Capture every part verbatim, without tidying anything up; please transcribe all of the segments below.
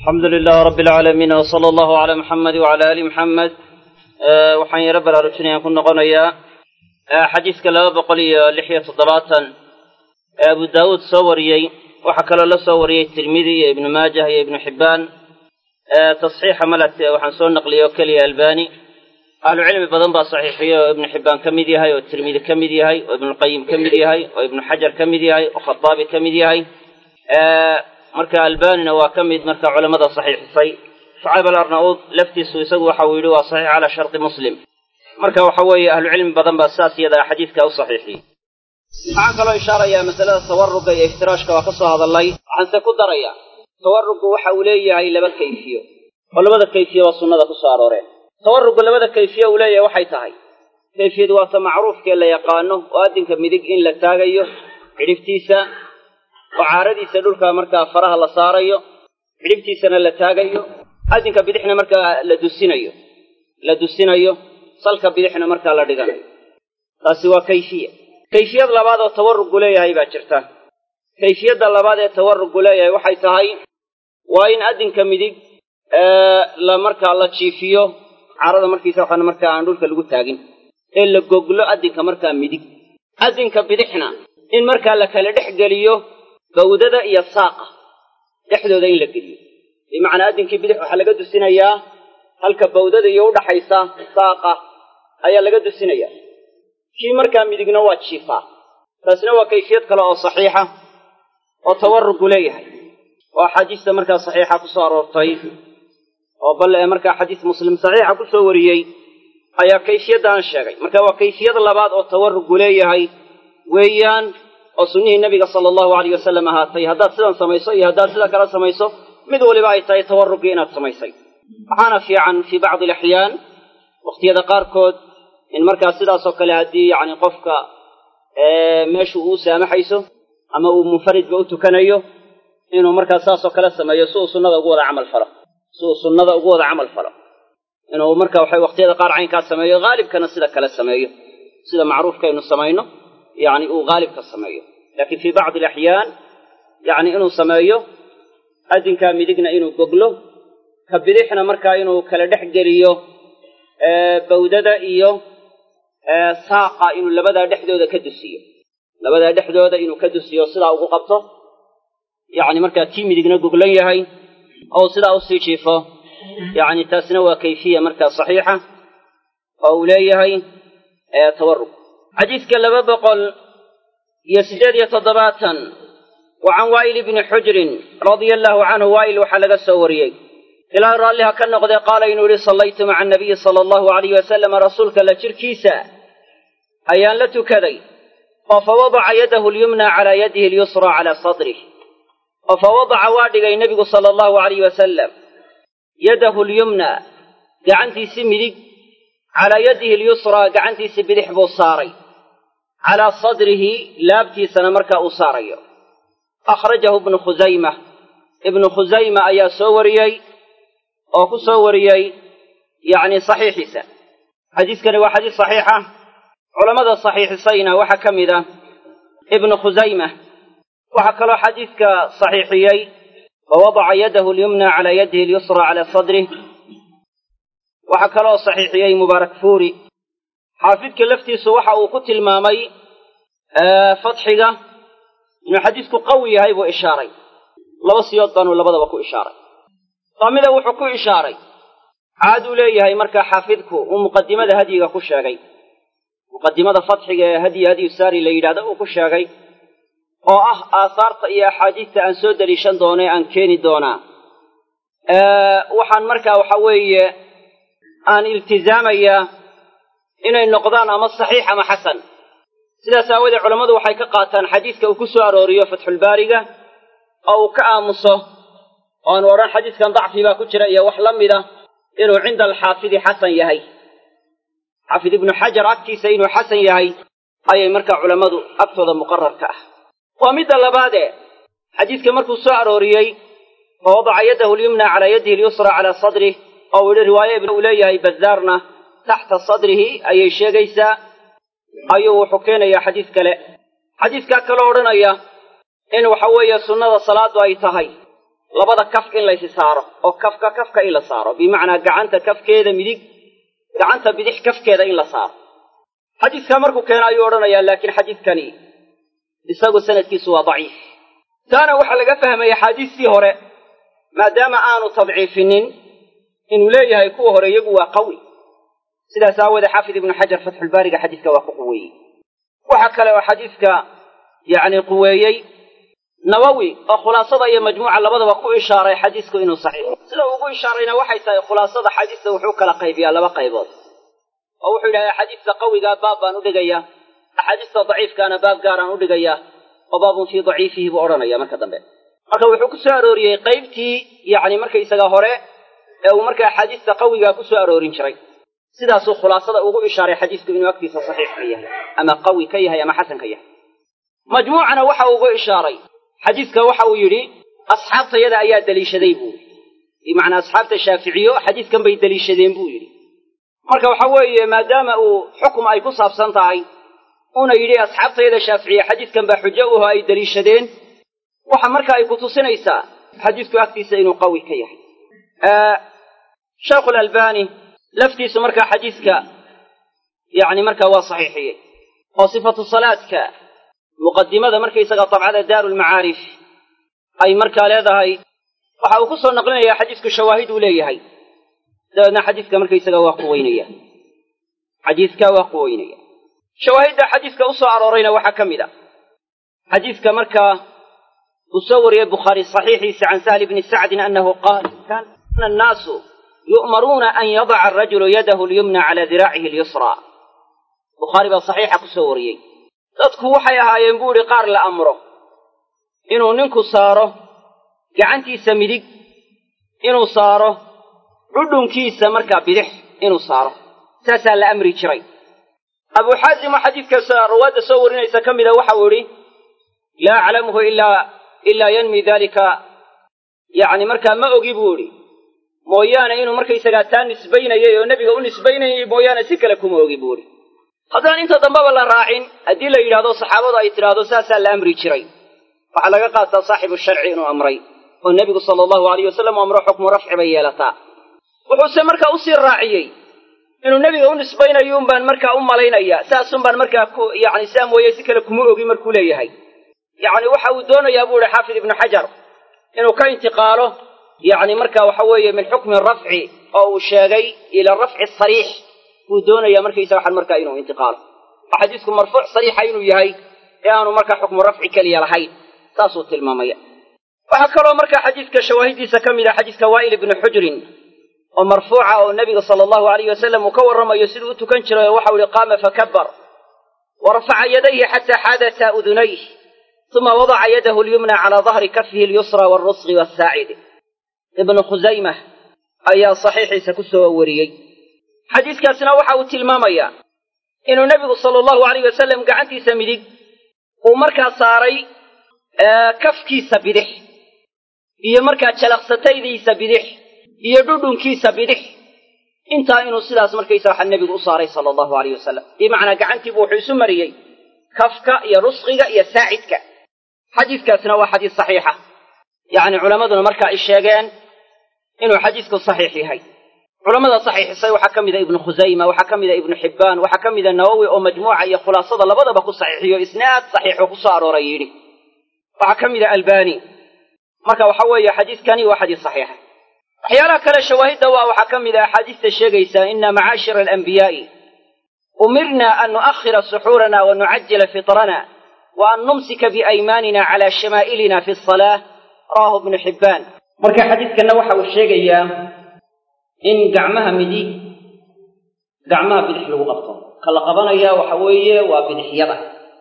الحمد لله رب العالمين وصلى الله على محمد وعلى آل محمد أه وحين رب العالمين يكون قنيا أه حديث كلا بقولي لحية الضباطا أبو داود صوري وحكى له صوري الترمذي ابن ماجه ابن حبان أه تصحيح ملت وحنسون نقلي وكلي الباني أهل العلم بدن صحيحية ابن حبان كمدي هاي والترمذي كمدي هاي وابن القيم كمدي هاي وابن حجر كمدي هاي وخطابي كمدي هاي أه marka albaanina waa kamid marka culimada saxiixisay Shu'ayb al-Arnaud laftiisu isagu waxa uu yiri waa saxiix ala sharti muslim marka waxa weeye ahlu cilmi badan baa saasiyada xadiiska u saxiixiyay waxa kale oo ishaaraya masalada tawarruga iyo iftiraashka waa ka soo hadalay waxaan ku daraya tawarrugu waxa uu leeyahay laba kayfiyo oo labada kayfiyo waa sunnada ku soo arooreen tawarrugu labada kayfiyo uu leeyahay waxay tahay kayfiyadu waa ta macruufka la yaqaano oo adinka midig in la taagayo xidiftiisa وعارضيسا dhulka marka faraha la saarayo xidibtiisana la taagayo adinka bidixna marka la dusinayo la dusinayo salka bidixna marka la dhiganayo taasi waa kayfiya kayfiyad labaad oo tawarrug leeyahay baa jirta kayfiyada labaad ee tawarrug leeyahay waxay tahay waa in adinka midig ee la marka la jiifiyo caarada markiisa waxana marka aan dhulka lagu taagin ee la goglo adinka marka midig adinka bidixna in marka la kala dhex galiyo bawdada iyo saaqa dhexdooda in la geliyo bimaana adinkii bidix waxa laga dusinayaa halka bawdada iyo u dhaxaysa saaqa ayaa laga dusinayaa kii marka midigna waa jiifa taasna waa kayfiyad kale oo saxiixa oo tawarrug leeyahay waa xadiis marka saxiixa ku soo aroortay oo bal ee marka xadiis muslim saxiixa ku soo wariyay ayaa kayfiyadan sheegay marka waa kayfiyad labaad oo tawarrug leeyahay weeyaan oo sunnihii nabiga sallallahu alayhi wasallam ahaatay haddaad sidan samayso iyo haddaad sida kala samayso mid waliba ay tahay tawarrugi inaad samaysay waxaana fiican fi bacd alaxyaan waqtiyada qaarkood in markaa sidaas oo kale haddii yacni qofka meeshu uu saamaxayso ama uu munfaridba u tukanayo inuu markaa saas oo kale sameeyo si uu sunnada ugu wada camal falo si uu sunnada ugu wada camal falo inuu markaa waxay waqtiyada qaar caynkaa sameeyo haalibkana sida kale sameeyo sida macruufka aynu samayno يعني هو غالب كالسمايو لكن في بعض الأحيان يعني إنه سمايو أدن كان مدقنا إنه قبله كبريحنا مركا إنه كالدح جريو آه بوددا إيو آه ساقا إنه لبدا دحدودا كدسيو لبدا دحدودا إنه كدسيو صدا أو قبطه يعني مركا تي مدقنا قبلين هاي أو صدا أو سيشيفه يعني تاسنوا كيفية مركا صحيحة أو لي هاي آه تورق حديث كلا بقول يسجد يتضباطا وعن وائل بن حجر رضي الله عنه وائل وحلق السوريي إلى رالها كان قد قال إنه صليت مع النبي صلى الله عليه وسلم رسولك لتركيسا أيان لتكذي فوضع يده اليمنى على يده اليسرى على صدره فوضع وادق النبي صلى الله عليه وسلم يده اليمنى قعنتي سمدك على يده اليسرى قعنتي سبدح بوصاري على صدره لابتي سنمركا أصاري أخرجه ابن خزيمة ابن خزيمة أيا سوريي أو سوريي يعني صحيح سا حديث كان وحديث صحيحة علماء الصحيح سينا وحكم ذا ابن خزيمة وحكى له حديث كصحيحيي ووضع يده اليمنى على يده اليسرى على صدره وحكى له صحيحيي مبارك فوري حافظك لفتي سوحة وقت المامي آه فتحك إنه حديثك قوي هاي وإشاري لو سيطان ولا بدأ بكو إشاري طامدا وحكو إشاري عادوا لي هاي مركا حافظك ومقدمة هديك كشاقي مقدمة فتحك هدي هدي ساري ليلاد وكشاقي oo ah aasaarta iyo xadiista aan soo dalishan doonay aan keeni doonaa ee waxaan markaa waxa weeye aan iltizaamaya inay noqdaan ama saxiix ama xasan sidaas aawadeed culimadu waxay ka qaataan xadiiska uu ku soo arooriyo fathul baariga oo ka aamuso oo aan oran xadiiskan dacfi baa ku jira iyo wax lamid ah inuu cinda al-xaafidi xasan yahay xaafid ibn xajar agtiisa inuu xasan yahay ayay markaa culimadu agtooda muqarrar ka ah ومد اللبادة حديث كمركو سعر وريي فوضع يده اليمنى على يده اليسرى على صدره أو رواية ابن أوليه بذارنا تحت صدره أي شيء جيسا أيوه حكينا يا حديث كلا حديث كلا ورنا يا إنه حوي سنة الصلاة أي تهي labada kaf in la saaro oo kafka kafka in la saaro bimacnaa gacanta kafkeeda midig gacanta bidix kafkeeda in la saaro xadiidka markuu keena ayuu odhanayaa laakiin xadiidkani isagu sanadkiisu waa daciif taana waxaa laga fahmaya axaadiistii hore maadaama aanu tadciifinin inuu leeyahay kuwa hore iyagu waa qawi sidaas aawoodee xaafid ibnu xajar fatxulbaariga xadiidka waa ku quweeyey waxa kale oo xadiidka yacni quweeyey nawowi oo khulaasada iyo majmuuca labadaba ku ishaaray xadiisku inuu saxiix sida ugu ishaarayna waxay tahay khulaasada xadiista wuxuu kala qaybiyaa laba qaybood oo wuxuu yidhahdaa xadiidka qawigaa baab baan u dhigayaa axaadiista daciifkaana baab gaaraan u dhigayaa oo baabun fii daciifihi buu odhanaya marka dambe marka wuxuu ku soo arooriyey qaybtii yacni markaysaga hore ee uu marka axaadiista qawigaa ku soo aroorin jiray sidaasuu khulaasada ugu ishaaray xadiisku inuu agtiisa saxiix ka yahay ama qawi ka yahay ama xasan ka yahay majmuucana waxa uu ugu ishaaray xadiidka waxa uu yidhi asxaabtayada ayaa deliishaday buu yidhi bimacnaa asxaabta shaaficiyo xadiidkan bay deliishadeen buu yidhi marka waxa weeye maadaama uu xukum ay ku saabsan tahay una yidhi asxaabtayada shaaficiye xadiidkan baa xujo uho ay deliishadeen waxa marka ay ku tusinaysaa xadiidku agtiisa inuu qawi ka yahay sheekhu alalbani laftiisu markaa xadiidka yacni markaa waa saxiixiyey oo sifatu salaadka muqadimada markaysaga dabcada daarulmacaarif ay markaa leedahay waxa uu ku soo naqlinayaa xadiidku shawaahid uu leeyahay dabeedna xadiidka markaysaga waa quweynaya xadiidka waa quweynaya shawaahidda xadiidka u soo aroorayna waxaa ka mid a xadiidka markaa uu soo wariyey bukhaari saxiixiisa can sahli bni sacdin annahu qaal kana annaasu yu'maruuna an yadaca arajulu yadahu alyumna calaa diraacihi alyusraa bukhaari baa saxiixa ku soo wariyey dadku waxay ahaayeen buu idhi qaar la amro inuu ninku saaro gacantiisa midig inuu saaro dhudhunkiisa markaa bidix inuu saaro saasaa la amri jiray abuu xaasim oo xadiidka rawaadda soo warinaysa ka mida waxa uu idhi laa aclamuhu ilaa ilaa yanmi daalika yacni markaa ma ogi buu idhi mooyaane inuu markaysagaa taa nisbaynayay oo nebiga u nisbaynayay mooyaane si kale kuma ogi buu idhi haddaan inta dambeba la raacin haddii la yidhahdo saxaabadu ay tidhaahdo saasaa la amri jiray waxaa laga qaataa saaxibu sharci inuu amray oo nebigu sala allahu alayh wasalam u amro xukmu rafci bay yeelataa wuxuuse markaa usii raaciyey inuu nebiga u nisbaynayo un baan markaa u malaynayaa saasun baan markaa ku yacni saa mooye si kale kuma ogi markuu leeyahay yacni waxa uu doonayaa buu ihi xaafid ibnu xajar inuu ka intiqaalo yacni markaa waxa weeye min xukmi rafci oo uu sheegay ila rafci sariix buu doonayaa markaysa waxaan markaa inuu intiqaalo oo xadiisku marfuuc sariixa inuu yahay ee aanu markaa xukmu rafci keliya lahayn saasuu tilmaamaya waxaa kaloo markaa xadiidka shawaahiddiisa ka mid ah xadiiska waa'il ibnu xujrin oo marfuuca oo nebiga sala allahu alayh wasalam uu ka warramayo siduu u tukan jiray oo waxau ihi qaama fakabbar wa rafaca yadayhi xataa xaadata udunayh uma wadaca yadahu alyumna calaa dahri kafihi alyusra waalrusqi waassaacid ibnu khusaymah ayaa saxiixiisa ku soo wariyey xadiiskaasina waxa uu tilmaamayaa inuu nebigu sala allahu alayh wasalam gacantiisa midig uu markaa saaray kafkiisa bidix iyo markaa jalaqsataydiisa bidix iyo dhudhunkiisa bidix intaa inuu sidaas markaysa waxaa nebigu u saaray sala allahu alayh wasalam bimacnaa gacantiibu wuxuu isu mariyey kafka iyo rusqiga iyo saacidka xadiiskaasina waa xadiis saxiixa yacni culammaduna marka ay sheegeen inuu xadiisku saxiix yahay culamada saxiixisay waxaa ka mida ibnu khusayma waxaa ka mida ibnu xibbaan waxaa ka mida nawowi oo majmuuca iyo khulaasada labadaba ku saxiixiyo isnaad saxiixu ku soo arooray yidhi waxaa ka mida albani marka waxa weeye xadiiskani waa xadiis saxiixa waxyaalaha kale shawaahidda waa waxaa ka mid a axaadiista sheegaysa ina macaashira alanbiyaa'i umirna an nu'akhira suxuurana wa nucajila fitrana wa an numsika biaymaanina cala shamaa'ilina fi asalaah rawaahu ibnu xibbaan marka xadiidkanna waxa uu sheegayaa in gacmaha midig gacmaha bidix lagu qabto ka la qabanaya waxa weeye waa bidixyada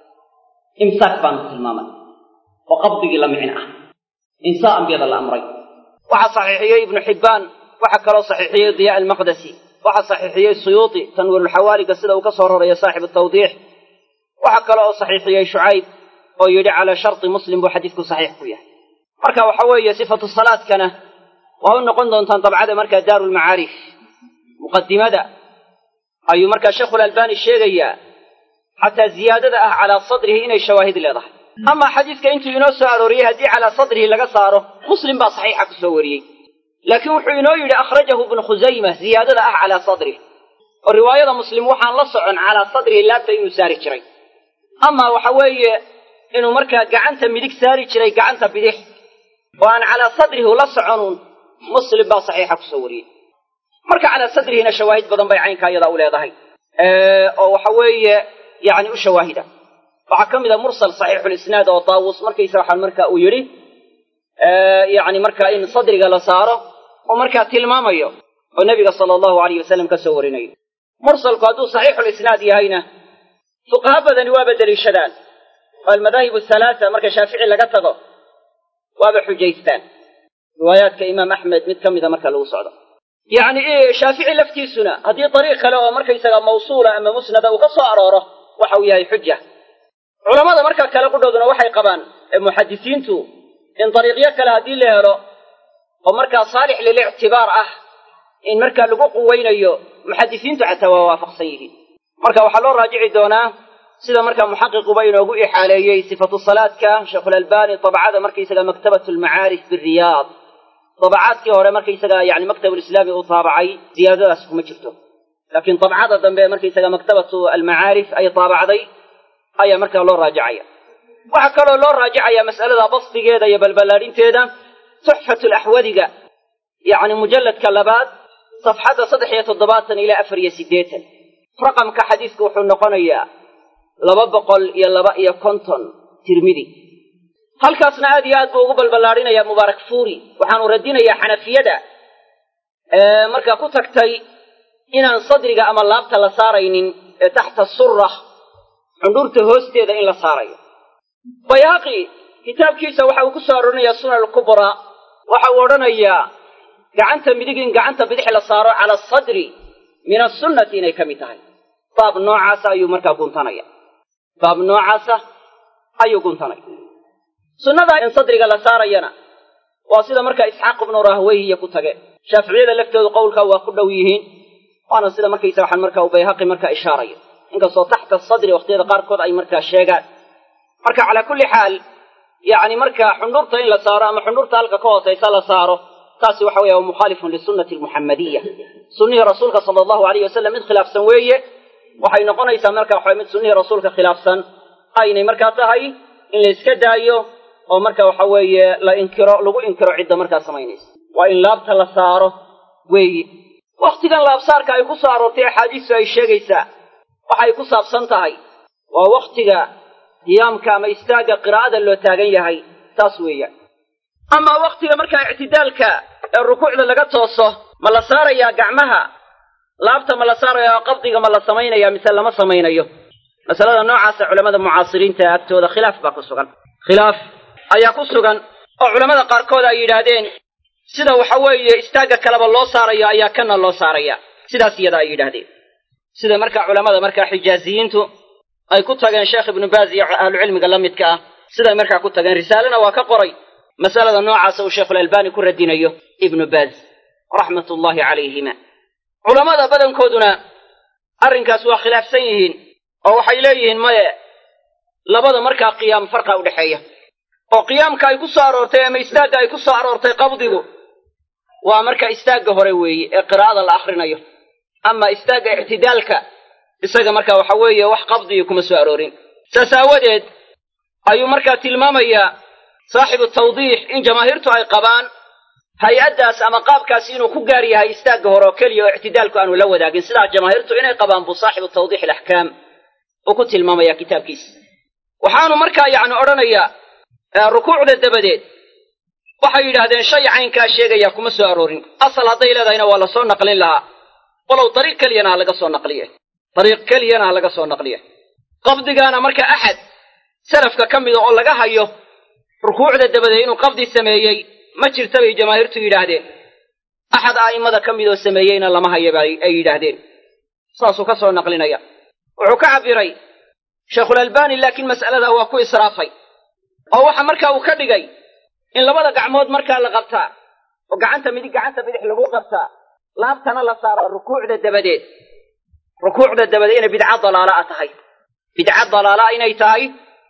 imsaak baanu tilmaamay oo qabdigii la micin ah insaa ambiyada la amray waxaa saxiixiyey ibnu xibbaan waxaa kaloo saxiixiyey diyaa almaqdasi waxaa saxiixiyey suyuuti tanwiirulxawaaliga sida uu ka soo rorayo saaxibu tawdiix waxaa kale oo saxiixiyey shucayb oo yidhi calaa sharti muslim buu xadiisku saxiix ku yahay marka waxa weeye sifatu salaadkana waa u noqon doontaan dabcada markaa daarulmacaarif muqadimada ayuu markaa sheekhulalbani sheegayaa xataa ziyaadada ah calaa sadrihi inay shawaahid leedahay أما حديث كأنتو ينوسو أروريه دي على صدره لقصاره مسلم با صحيحة كسوريه لكن وحينو يلي أخرجه ابن خزيمة زيادة أح على صدره والرواية مسلم وحان لصعن على صدره لا تينو ساري شري أما وحوي إنه مركا قعنت مديك ساري شري قعنت بديح وأن على صدره لصعن مسلم با صحيحة كسوريه مركا على صدره هنا شواهد بدن بيعين كايدا أولاده أه وحوي يعني وشواهده وحكم إذا مرسل صحيح الإسناد وطاوس مركا يسرح المركا ويري أه يعني مركا إن صدرك لصاره ومركا تلماميه والنبي صلى الله عليه وسلم كسورينيه مرسل قادو صحيح الإسناد يهينا فقهاء بدن وابدل الشدان والمذاهب الثلاثة مركا شافعي لقطه وابا حجيستان روايات كإمام أحمد متكم إذا مركا له صعده يعني إيه شافعي لفتي سنة هذه طريقة لو مركا يسرى موصولة أما مسندة وقصة أراره وحويها حجة علماء مركا كلا قدودنا وحي قبان المحدثين تو إن طريقية كلا هذه اللي هلو ومركا صالح للاعتبار أه إن مركا لقوق وينيو محدثين تو حتى ووافق سيه مركا وحلو راجعي دونا سيدا مركا محقق بينه وقوئي حاليي صفة الصلاة كان شيخ الألباني طبعا هذا مركا يسقى مكتبة المعارف بالرياض طبعات كي هورا مركا يسقى يعني مكتب الإسلامي وطابعي زيادة أسكم جرته لكن طبعا هذا ذنبه مركا يسقى مكتبة المعارف أي طابع ذي أي مركا لو راجعية وحكروا لو راجعية مسألة بسط كذا يبلبلارين تيدا تحفة الأحوذقة يعني مجلد كلبات صفحة صدحية الضباط إلى أفرية سديتا رقم كحديث كوحو النقنية لببقل يلبا يا كونتون ترمذي هل كاسنا ادياد بو بلبلارين يا مبارك فوري waxaanu radinaya xanafiyada ee marka ku tagtay inaan sadriga ama laabta la saaraynin ee taxta surra xundurta hoosteeda in la saarayo bayaqi kitaabkiisa waxa uu ku soo arorinayaa sunan al-kubra waxa uu oranayaa gacanta midig in gacanta bidix la saaro ala sadri min as-sunnati inay kamid tahay baab noocaas ayuu marka guntanaya baab noocaas ayuu guntanay sunnada in sadriga la saarayana waa sida marka isxaaq ibn rahwayhi ku tage shaafiiciyada laftoodu qowlka waa ku dhow yihiin waana sida markay saxan marka u bayhaqi marka ishaarayo inka soo taxta sadri waqtiyada qaar kood ay marka sheegaan marka ala kulli xaal yaani marka xundurta in la saaro ama xundurta halka ka hooseysa la saaro taasi waxa weeye mukhalifun li sunnati al-muhammadiyya sunnihi rasuulka sallallahu alayhi wasallam mid khilaafsan weeye waxay noqonaysaa marka waxa mid sunnihi rasuulka khilaafsan aynay marka tahay in la iska daayo oo marka waxa weeye la inkiro lagu inkiro cidda marka samaynaysa waa in laabta la saaro weeye waqtigan laabsaarka ay ku soo aroortay xadiis ay sheegaysaa waxay ku saabsan tahay waa waqtiga qiyaamka ama istaaga qiraa'ada loo taagan yahay taas weeye ama waqtiga marka i'tidaalka ee rukuucda laga tooso ma la saaraya gacmaha laabta ma la saaraya qabdiga ma la sameynaya mise lama sameynayo masalada noocaas culimada mucaasiriinta agtooda khilaaf baa ku sugan khilaaf ayaa ku sugan oo culimada qaar kood ay yiraahdeen sida waxa weeye istaaga kalaba loo saarayo ayaa kana loo saaraya sidaas iyada ay yiraahdeen sida marka culimada marka xijaaziyiintu ay ku tageen sheekh ibn baaz iyo ahlu cilmiga la midka ah sida marka ku tageen risaalana waa ka qoray masalada noocaas oo sheekh al-albani ku radinayo ibn baaz rahmatullahi alayhima culimada badankooduna arrinkaas waa khilaafsan yihiin oo waxay leeyihiin maye labada marka qiyaam farqa u dhaxeeya oo qiyaamka ay ku soo aroortay ama istaaga ay ku soo aroortay qabdigu waa marka istaaga hore weeye ee qiraa'ada la akhrinayo ama istaaga i'tidaalka isaga marka waxa weeye wax qabdiyo kuma soo aroorin saasawadeed ayuu marka tilmaamaya saaxibu tawdiix in jamaahirtu ay qabaan hay'adaas ama qaabkaas inuu ku gaar yahay istaaga hore oo kaliya oo i'tidaalku aanu la wadaagin sida jamaahirtu inay qabaan bu saaxibu tawdiix al-ahkaam oo ku tilmaamaya kitaabkiisa waxaanu marka yaani oranayaa rukuucda dabadeed waxay yiraahdeen shay caynka sheegaya kuma soo aroorin asal haday leedayna waa la soo naqlin lahaa walow dariiq kaliyana laga soo naqliyay dariiq kaliyana laga soo naqliyay qabdigaana marka ahad salafka kamid oo laga hayo rukuucda dabadeed inuu qabdi sameeyay ma jirto bay jamaahirtu yiraahdeen ahad aimada kamid oo sameeyayna lama hayo bay ay yiraahdeen saasoo ka soo naqlinaya wuxuu ka cabiray sheekh al-albani laakiin mas'alada waa ku israafay oo waxa marka uu ka dhigay in labada gacmood marka la qabtaa oo gacanta midig gacanta bidix lagu qabtaa laabtana la saaro rukuucda dabadeed rukuucda dabadeed inay bidca dalaala tahay bidca dalaala inay tahay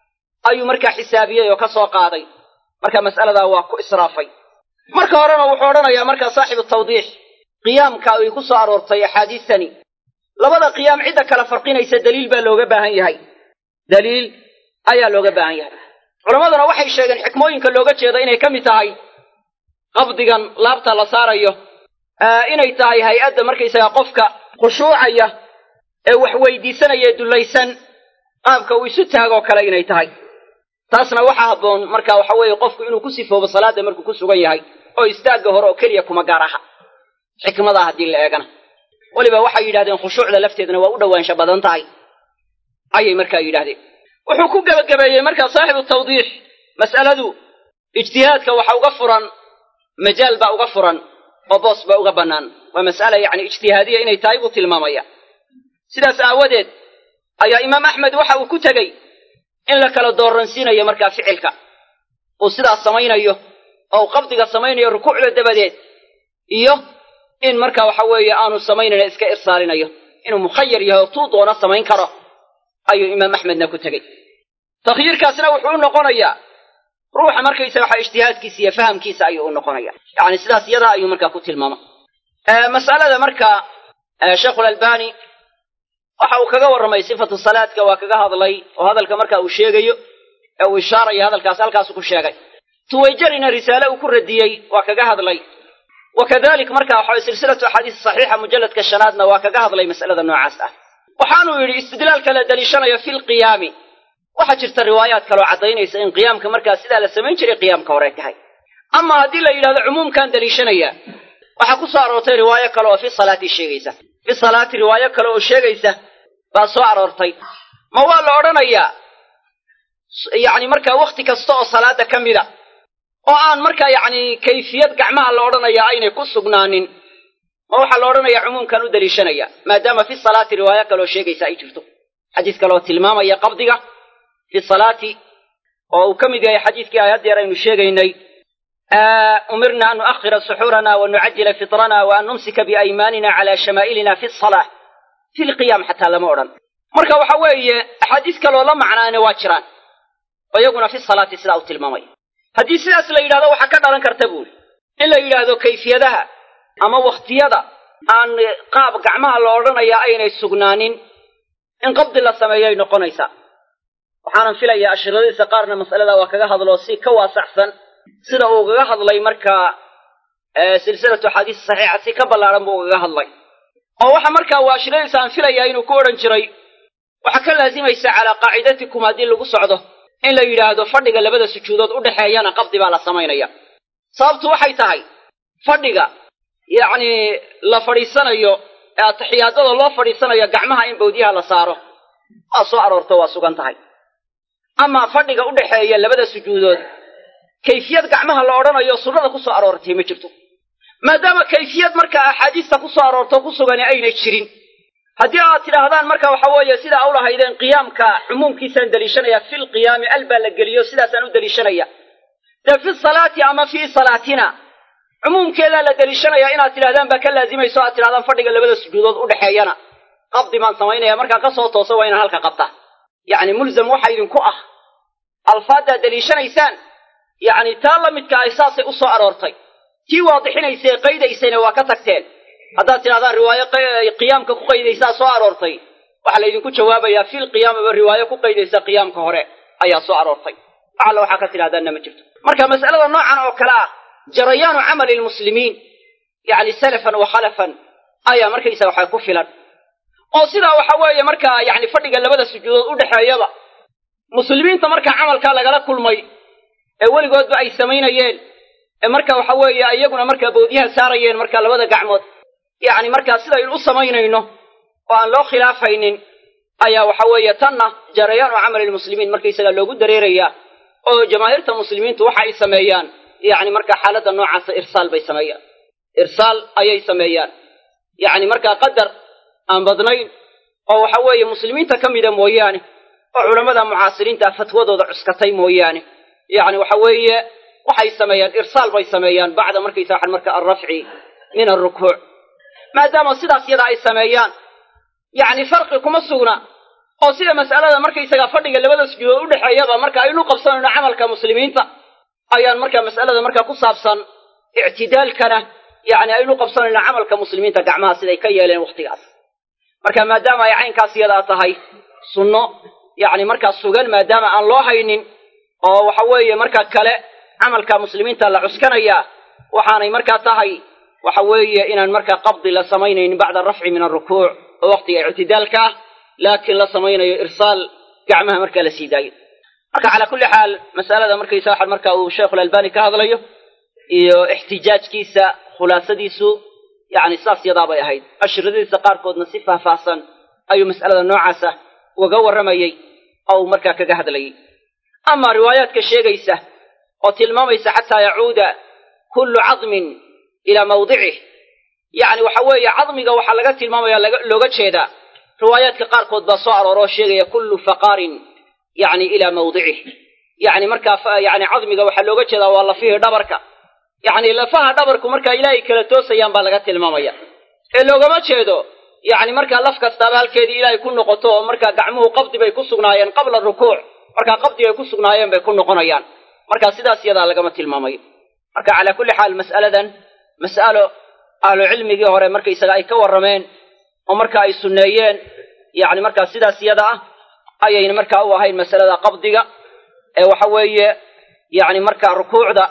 ayuu markaa xisaabiyey oo ka soo qaaday marka mas'aladaa waa ku israafay marka horena wuxuu odhanayaa markaa saaxibu tawdiix qiyaamka ay ku soo aroortay axaadiistani labada qiyaam cidda kala farqinaysa daliil baa looga baahan yahay daliil ayaa looga baahan yahay culamaduna waxay sheegeen xikmooyinka looga jeedo inay ka mid tahay qabdigan laabta la saarayo inay tahay hay-adda markaysaga qofka khushuucaya ee wax weydiisanaya dulaysan qaabka uu isu taagoo kale inay tahay taasna waxaa habboon marka waxa weeye qofku inuu ku sifoobo salaada markuu ku sugan yahay oo istaagga hore oo keliya kuma gaar aha xikmadaa haddii la eegana weliba waxay yidhahdeen khushuucda lafteedna waa u dhowaansha badan tahay ayay markaa yidhahdeen wuxuu ku gebagabeeyey markaa saaxibu tawdiix mas'aladu ijtihaadka waxa uga furan majaal baa uga furan oo boos baa uga bannaan waa mas'ala yacni ijtihaadiya inay tahay buu tilmaamaya sidaas aawadeed ayaa imaam axmed waxa uu ku tegey in la kala dooransiinayo markaa ficilka uu sidaas samaynayo oo qabdiga samaynayo rukuucda dabadeed iyo in marka waxa weeye aanu samaynayna iska irsaalinayo inuu mukhayar yahay oo tuu doona samayn karo ayuu imaam axmedna ku tegey takhyiirkaasna wuxuu u noqonayaa ruuxa markaysa waxa ijtihaadkiisa iyo fahamkiisa ayuu u noqonaya yacni sidaas iyadaa ayuu markaa ku tilmaama mas'alada marka sheekhulalbani waxa uu kaga warramay sifatu salaadka waa kaga hadlay oo hadalka marka uu sheegayo ee uu ishaarayo hadalkaas halkaasuu ku sheegay tuwayjarina risaale uu ku radiyey waa kaga hadlay wakadalik marka waxa silsilatu axaadiis saxiixa mujalladka shanaadna waa kaga hadlay mas'alada noocaas ah waxaanuu yidhi istidlaalka la daliishanayo fi lqiyaami waxaa jirta riwaayaad kaloo caddaynaysa in qiyaamka markaa sidaa la samayn jiray qiyaamka hore tahay ama haddii la yidhahdo cumuumkaan daliishanaya waxaa ku soo aroortay riwaayo kale oo fi salaati sheegaysa fi salaati riwaayo kale oo sheegaysa baa soo aroortay ma waa la odhanayaa yacni markaa wakhti kasta oo salaada ka mida oo aan markaa yacni kayfiyad gacmaha la odhanaya aynay ku sugnaanin ma waxaa la odhanayaa cumuumkan u daliishanaya maadaama fi salaati riwaayo kaleoo sheegaysa ay jirto xadiis kaleoo tilmaamaya qabdiga fi salaati oo uu ka mid yahay xadiiskii aayaddeer aynu sheegaynay umirna an nu'akhira suxuurana wa nucajila fitrana wa an numsika biaymaanina cala shamaa'ilina fi salaa fi lqiyaam xataa lama odhan marka waxa weeye axaadiis kaleoo la macnaana waa jiraan oo iyaguna fi salaati sidaa u tilmaamaya haddii sidaas la yidhahdo waxaa ka dhalan karta buuli in la yidhaahdo kayfiyadaha ama wakhtiyada aan qaab gacmaha la odhanayaa aynay sugnaanin in qabdi la sameeyay noqonaysaa waxaanan filayaa ashiradiisa qaarna mas'aladaa waa kaga hadloo si ka waasaxsan sida uu kaga hadlay markaa silsilatu axaadiis saxiixa si ka ballaaran buu kaga hadlay oo waxa markaa waa ashiradiisa aan filayaa inuu ku odhan jiray waxaa ka laasimaysa calaa qaacidatikum haddii lagu socdo in la yidhaahdo fadhiga labada sujuudood u dhexeeyana qabdi baa la samaynaya sababtu waxay tahay fadhiga yacni la fadhiisanayo ee ataxiyaadada loo fadhiisanayo gacmaha in bawdyaha la saaro waa soo aroorto waa sugan tahay amaa fadhiga u dhexeeya labada sujuudood kayfiyad gacmaha la odhanayo sunnada ku soo aroortay ma jirto maadaama kayfiyad markaa axaadiista ku soo aroorto ku sugani aynay jirin haddii aad tidhaahdaan marka waxa weeye sidaa u lahaydeen qiyaamka cumuumkiisaan daliishanaya fi lqiyaami al baa la geliyo sidaasaan u daliishanaya dee fi salaati ama fii salaatina cumuumkeedaa la daliishanaya inaad tidhahdaan baa ka laazimayso aad tidhahdaan fadhiga labada sujuudood u dhexeeyana qabdi baan samaynaya markaan ka soo tooso waa inaan halka qabtaa yacni mulzam waxa idinku ah alfaaddaad daliishanaysaan yacni taa la midka ay saasay u soo aroortay tii waadixinaysa ee qaydaysayna waa ka tagteen haddaad tidhahdaan riwaayo qiyaamka ku qaydaysaa soo aroortay waxaa laydinku jawaabayaa fil qiyaamaba riwaayo ku qaydaysa qiyaamka hore ayaa soo aroortay wax alla waxaa ka tidhahdaanna ma jirto marka mas'alada noocan oo kale ah jarayaanu camali lmuslimiin yacni salafan wa khalafan ayaa markaysa waxaa ku filan oo sidaa waxa weeye markaa yacni fadhiga labada sujuudood u dhexeeyaba muslimiinta markaa camalkaa lagala kulmay ee weligoodba ay samaynayeen ee marka waxa weeye iyaguna markaa bawdyaha saarayeen markaa labada gacmood yacni markaa sidaynu u samaynayno oo aan loo khilaafaynin ayaa waxa weeye tanna jarayaanu camali lmuslimiin markaysagaa loogu dareerayaa oo jamaahiirta muslimiintu waxa ay sameeyaan yacni markaa xaaladda noocaasa irsaal bay sameeyaan irsaal ayay sameeyaan yacni markaa qadar aan badnayn oo waxa weeye muslimiinta ka mida mooyaane oo culammada mucaasiriinta fatwadooda cuskatay mooyaane yacni waxa weeye waxay sameeyaan irsaal bay sameeyaan bacda markaysa waxan marka alrafci min alrukuuc maadaama sidaas yada ay sameeyaan yacni farqi kuma sugna oo sida mas'alada markaysaga fadhiga labada sujuudood u dhaxeeyaba marka aynu qabsanayno camalka muslimiinta ayaan marka mas'alada marka ku saabsan i'tidaalkana yani aynu qabsanayno camalka muslimiinta gacmaha siday ka yeeleen waqtigaas marka maadaama ay caynkaas iyada tahay sunno yani marka sugan maadaama aan loo haynin oo waxa weeye marka kale camalka muslimiinta la cuskanaya waxaanay marka tahay waxa weeye inaan marka qabdi la samaynaynin bacda rafci min ar-ruku' oo waqtiga i'tidaalka laakiin la samaynayo irsaal gacmaha marka la siidaayo marka ala kulli xaal mas'alada markaysa waxa marka uu Sheikh Al-Albani ka hadlayo iyo ihtijaajkiisa khulaasadiisu yani saas yadaa bay ahayd ashradiisa qaarkoodna si faahfaahsan ayuu mas'alada noocaasa uga waramayay oo marka kaga hadlayay ama riwaayaadka sheegaysa oo tilmaamaysa xataa yacuuda kullu 'azmin ila mawdi'ihi yani waxa weeye 'azmiga waxa laga tilmaamaya looga jeedaa riwaayaadka qaarkood baa soo arooro sheegaya kullu faqarin yani ila mawdi'ihi yani marka yani 'azmiga waxa looga jeedaa waa lafihi dhabarka يعني لفها دبرku marka ilaahay kala toosayaan baa laga tilmaamaya ee loogama jeedo yani marka laf kasta halkeedii ilaahay ku noqoto marka gacmuhu qabdi bay ku sugnaayeen qabla rukuuc marka qabdi ay ku sugnaayeen bay ku noqonayaan marka sidaas iyada laga tilmaamayo marka ala kulli xaal mas'aladan mas'alo ahlu cilmiga hore marka isaga ay ka warameen oo marka ay sunneeyeen yani marka sidaas iyada ah ayay marka u ahayn mas'alada qabdiga ee waxa weeye yani marka rukuucda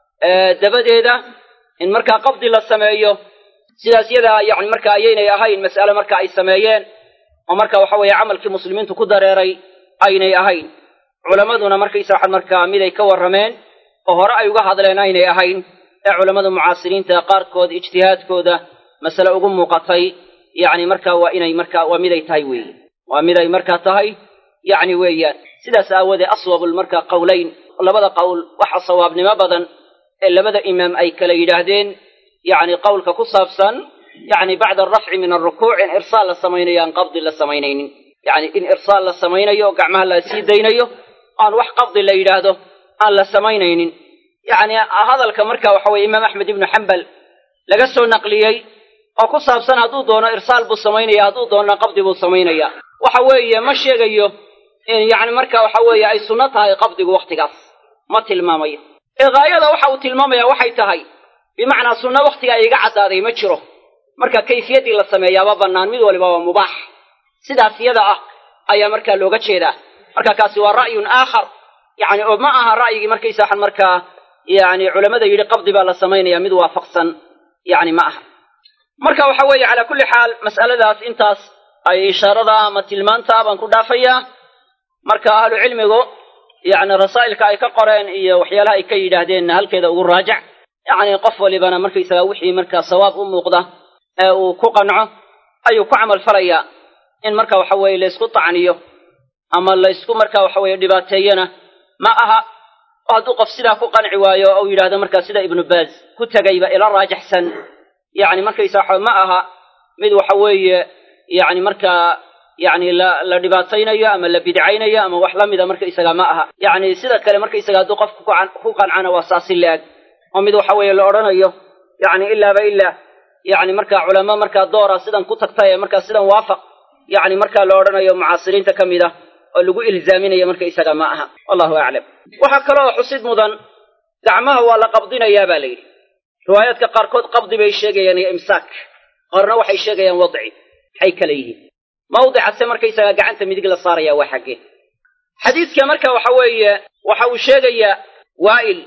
dabadeeda in marka qabdi la sameeyo sidaas iyada yani marka ayaynay ahayn mas'alo marka ay sameeyeen oo marka waxa weeye camalkii muslimiintu ku dareeray aynay ahayn culamaduna markaysa waxa marka mid ay ka warameen oo hore ay uga hadleen aynay ahayn ee culamada mucaasiriinta qaarkood ijtihaadkooda mas'alo ugu muuqatay yani marka waa inay marka waa mid ay tahay weeye waa mid ay marka tahay yani weeyaan sidaas aawade aswabul marka qawlayn labada qawl waxa sawaabnimo badan ee labada imaam ay kala yiraahdeen yani qawlka ku saabsan yani bacda rafci min ar-ruku' in irsaal la samaynayo aan qabdi la samaynaynin yani in irsaal la samaynayo gacmaha la sii daynayo aan wax qabdi la yiraahdo aan la samaynaynin yani hadalka marka waxa weeye imaam Ahmed ibn Hanbal laga soo naqliyay oo ku saabsan haduu doono irsaal buu samaynaya haduu doono qabdi buu samaynaya waxa weeye ma sheegayo in yani marka waxa weeye ay sunno tahay qabdigu waqtigaas ma tilmaamayo غايده waxa uu tilmaamaya waxay tahay bimaana sunna waqtiga ay iga cadaaday ma jiro marka kayfiyadii la sameeyaa banaan mid waliba waa mubaax sidaas iyada ah ayaa marka looga jeedaa marka kaasi waa ra'yun aakhar yani oo ma aha ra'yigi markaysa xan marka yani culimada yiri qabdi baa la sameeynaya mid waafaqsan yani ma aha marka waxa weeye ala kulli xaal mas'aladaas intaas ay ishaarada ama tilmaanta baan ku dhaafayaa marka ahlu cilmigu يعني رسائلك ay ka qoreen iyo waxyaalaha ay ka yiraahdeen halkeeda ugu raajac yani qof walibana markay isaga wixii marka sawaab u muuqda ee uu ku qanco ayuu ku amal falaya in marka waxa weeye la isku tacniyo ama la isku marka waxa weeye dhibaateeyana ma aha oo qof sida ku qanci waayo oo yiraahdo marka sida ibn Baz ku tagayba ila raajixsan yani markay isaga ma aha mid waxa weeye yani marka يعني لا لا dhibaataynayo ama la bidcaynayo ama wax la mid ah marka isaga ma aha yani sida kale marka isaga duu qof ku qancana waa saasilaag oo mid waxa weeye la oranayo yani illa ba illa yani marka culama marka doora sidan ku tagtay marka sidan waafaq yani marka la oranayo mucaasiriinta kamida oo lagu ilzaaminayo marka isaga ma aha wallahu a'lam waxa kale oo xusid mudan gacmaha waa la qabdinaya baa leeyahay riwaayadka qaarkood qabdi bay sheegayaan imsaak qarna waxay sheegayaan wadci hay kale yihiin موضع السمر كيسا قعنت مدق لصاريا وحقه حديث كمركا وحوي وحو شيغيا وائل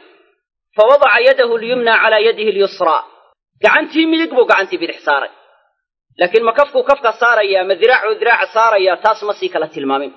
فوضع يده اليمنى على يده اليسرى قعنتي مدق بو قعنتي بالحصار لكن ما كفكو كفك صاريا مذراع ذراع صاريا تاس مسيك لتلمامين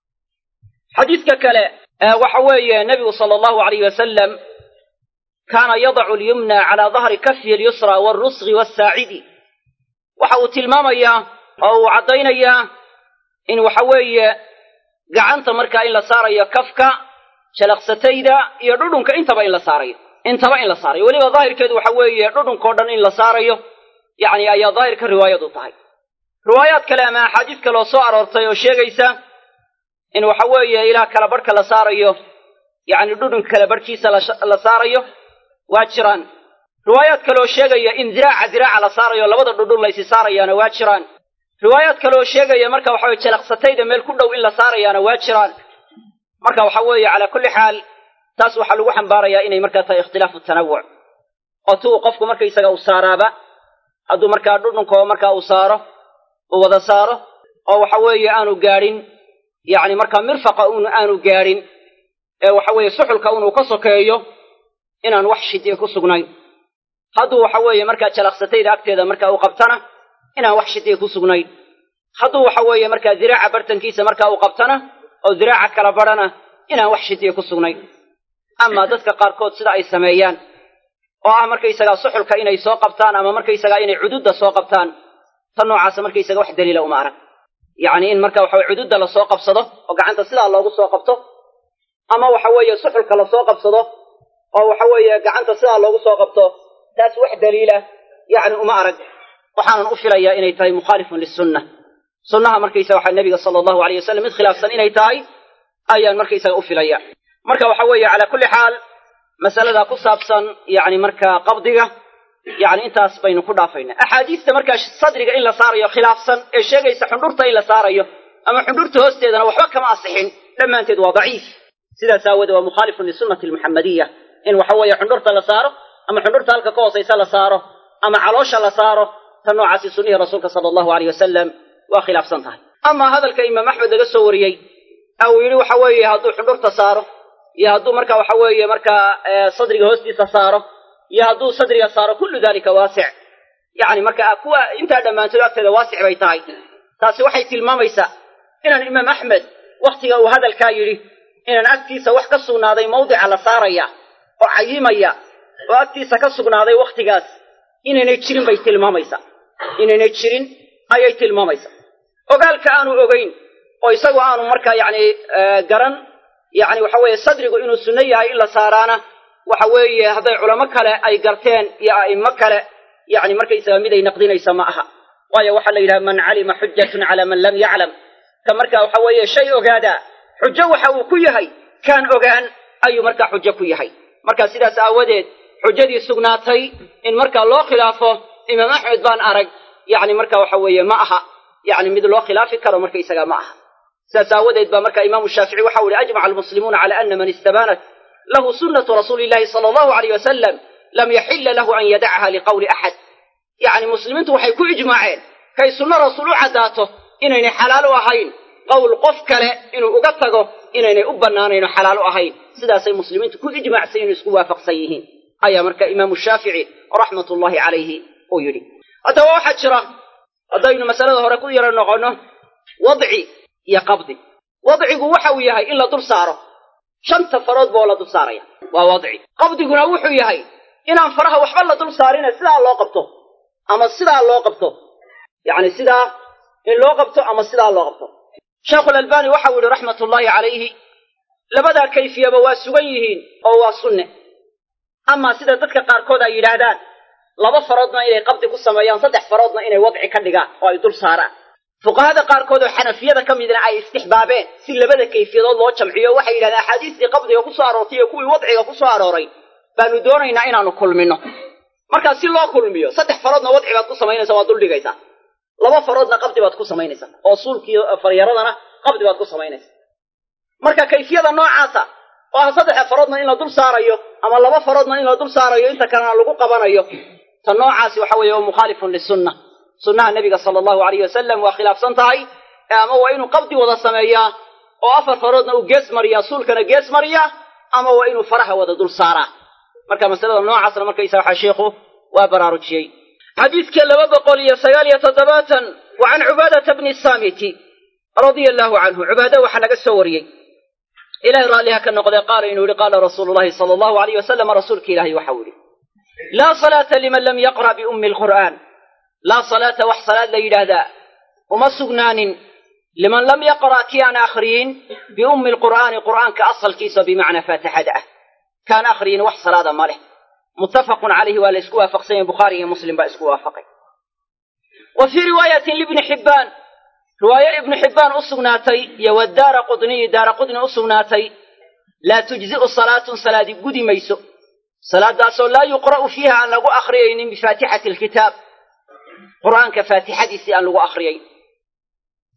حديث كلا وحوي النبي صلى الله عليه وسلم كان يضع اليمنى على ظهر كفه اليسرى والرسغ والساعد وحو تلماميا oo cadaynaya in waxa weeye gacanta marka in la saarayo kafka shalaqsatayda iyo dhudhunka intaba in la saarayo intaba in la saarayo waliba daahirkeedu waxa weeye dhudhunka oo dhan in la saarayo yani ayaa daahirka riwaayadu tahay riwaayad kale ama xadiis kale oo soo aroortay oo sheegaysa in waxa weeye ilaa kala barka la saarayo yani dhudhunka kala barkiisa la saarayo waa jiraan riwaayad kale oo sheegaya in diraaca diraaca la saarayo labada dhudhun la is saarayana waa jiraan riwaayaad kale oo sheegaya marka waxa weeye jalaqsatayda meel ku dhow in la saarayaana waa jiraan marka waxa weeye calaa kulli xaal taas waxaa lagu xambaarayaa inay markaa tahay ikhtilaafu tanawuc oo tuu qofku markaysaga uu saaraaba hadduu markaa dhudhunkoo markaa uu saaro uu wada saaro oo waxa weeye aanu gaadhin yacni markaa mirfaqa un aanu gaadhin ee waxa weeye suxulka unuu ka sokeeyo inaan wax shidiye ku sugnayn hadduu waxa weeye markaa jalaqsatayda agteeda markaa uu qabtana inaan wax shidiye ku sugnayn hadduu waxa weeye markaa diraaca bartankiisa markaa uu qabtana oo diraaca kala badhana inaan wax shidiye ku sugnayn amaa dadka qaarkood sida ay sameeyaan oo ah markaysagaa suxulka inay soo qabtaan ama markaysagaa inay cududda soo qabtaan tan noocaasa markaysaga wax daliila uma arag yacni in marka waxa weye cududda lasoo qabsado oo gacanta sidaa loogu soo qabto ama waxa weeye suxulka lasoo qabsado oo waxa weeye gacanta sidaa loogu soo qabto taas wax daliila yacni uma arag waxaanan u filayaa inay tahay mukhaalifun lisunna sunnaha markaysaga waxa nebiga sala allahu alayh wasallam mid khilaafsan inay tahay ayaan markaysaga u filaya marka waxa weeye calaa kulli xaal masalada ku saabsan yacni markaa qabdiga yacni intaas baynu ku dhaafaynaa axaadiista markaa sadriga in la saarayo khilaafsan ee sheegaysa xundhurta in la saarayo ama xundhurta hoosteedana waxba kama asixin dhammaanteed waa daciif sidaas aawoodee waa mukhaalifun lisunnati almuxamadiya in waxa weeye xundhurta la saaro ama xundhurta halka ka hoosaysa la saaro ama caloosha la saaro tan noocaasi sunnihii rasuulka sala allahu alayh wasalam waa khilaafsan tahay amaa hadalka imaam axmed laga soo wariyey ee uu yidhi waxa weeye hadduu xundhurta saaro iyo hadduu marka waxa weeye markaa sadriga hoostiisa saaro iyo hadduu sadriga saaro kullu dalika waasic yacni marka kuwa intaa dhammaantood agteeda waasic bay tahay taasi waxay tilmaamaysaa inaan imaam axmed wakhtiga uu hadalkaa yidhi inaan agtiisa wax ka sugnaaday mawdica la saaraya oo cayimaya oo agtiisa ka sugnaaday wakhtigaas inaynay jirin bay tilmaamaysaa inaynay jirin ayay tilmaamaysaa ogaalka aanu ogayn oo isagu aanu markaa yacni garan yacni waxa weeye sadrigu inuu sunno yahay in la saaraana waxa weeye hadday culamo kale ay garteen iyo a'immo kale yacni markaysaga mid ay naqdinaysa ma aha waayo waxaa la yidhaha man calima xujatun calaa man lam yaclam ka markaa waxa weeye shay ogaadaa xujo waxa uu ku yahay kaan ogaan ayuu markaa xujo ku yahay marka sidaas aawadeed xujadii sugnaatay in markaa loo khilaafo imaam axmed baan arag yacni marka waxa weeye ma aha yacni mid loo khilaafi karo markaysaga ma aha sidaas aawadeed baa marka imaamu shaafici waxa u yihi ajmaca almuslimuuna cala ana man istabaanat lahu sunnatu rasuuli illahi sala allahu alayh wasalam lam yaxilla lahu an yadacaha liqowli axad yacni muslimiintu waxay ku ijmaaceen kay sunno rasuul u caddaato inaynay xalaal u ahayn qowl qof kale inuu uga tago inaynay u bannaanayn oo xalaal u ahayn sidaasay muslimiintu ku ijmaacsan inuu isku waafaqsan yihiin ayaa marka imaamu shaafici raxmatullahi calayhi uu yidhi haddaba waxaa jira haddaynu masalada hore ku yaro noqonno wadci iyo qabdi wadcigu waxa uu yahay in la dul saaro shanta farood boo la dul saaraya waa wadci qabdiguna wuxuu yahay inaan faraha waxba la dul saarina sidaa loo qabto ama sidaa loo qabto yacni sidaa in loo qabto ama sidaa loo qabto sheekhulalbani waxa uu yihi raxmatullaahi calayhi labadaa kayfiyaba waa sugan yihiin oo waa sunne amaa sida dadka qaarkood ay yidhaahdaan laba faroodna inay qabdi ku sameeyaan saddex faroodna inay wadci ka dhigaan oo ay dul saaraan fuqahada qaarkood oo xanafiyada ka midna ay istixbaabeen si labada kayfiyadood loo jamciyo waxay yidhahdeen axaadiistii qabdiga ku soo aroortay iyo kuwii wadciga ku soo arooray baanu doonaynaa inaanu kulmino markaa si loo kulmiyo saddex faroodna wadci baad ku samaynaysaa waad dul dhigaysaa laba faroodna qabdi baad ku samaynaysaa oo suulkii faryaradana qabdi baad ku samaynaysaa marka kayfiyada noocaasa oo ah saddexa faroodna in la dul saarayo ama laba faroodna in la dul saarayo inta kalena lagu qabanayo ta noocaasi waxa weeye waa mukhaalifun lisunna sunnaha nebiga sala allahu alayh wasalam waa khilaafsan tahay ama waa inuu qabdi wada sameeyaa oo afar faroodna uu gees mariyaa suulkana gees mariyaa ama waa inuu faraha wada dul saaraa marka masalada noocaasna markaysa waxaa sheikhu waa baraarujiyey xadiidka laba boqol iyo sagaal iyo toddobaatan wa can cubaadata bni saamiti radia allahu canhu cubaada waxaa laga soo wariyey ilahay raalliha ka noqdee qaala inuu yihi qaala rasuulu llahi sala allahu alayh wasalam rasuulka ilaahay waxau yihi laa salaata liman lam yaqra' biummi alqur'aan laa salaata wax salaad la yidhaahdaa uma sugnaanin liman lam yaqra' kii aan akhriyin biummi alqur'aani qur'aanka asalkiisa bimacnaa faatixada ah kaan akhriyin wax salaada ma leh muttafaqun calayhi waa la isku waafaqsan yahay bukhaari iyo muslim baa isku waafaqay wa fii riwaayatin libni xibbaan riwaayo ibnu xibbaan u sugnaatay iyo wadaara qudniyi daara qudni u sugnaatay laa tujzi'u salaatun salaadi gudi mayso salaadaasoo laa yuqra'u fiiha aan lagu akhriyaynin bifaatixati alkitaab qur'aanka faatixadiisii aan lagu akhriyay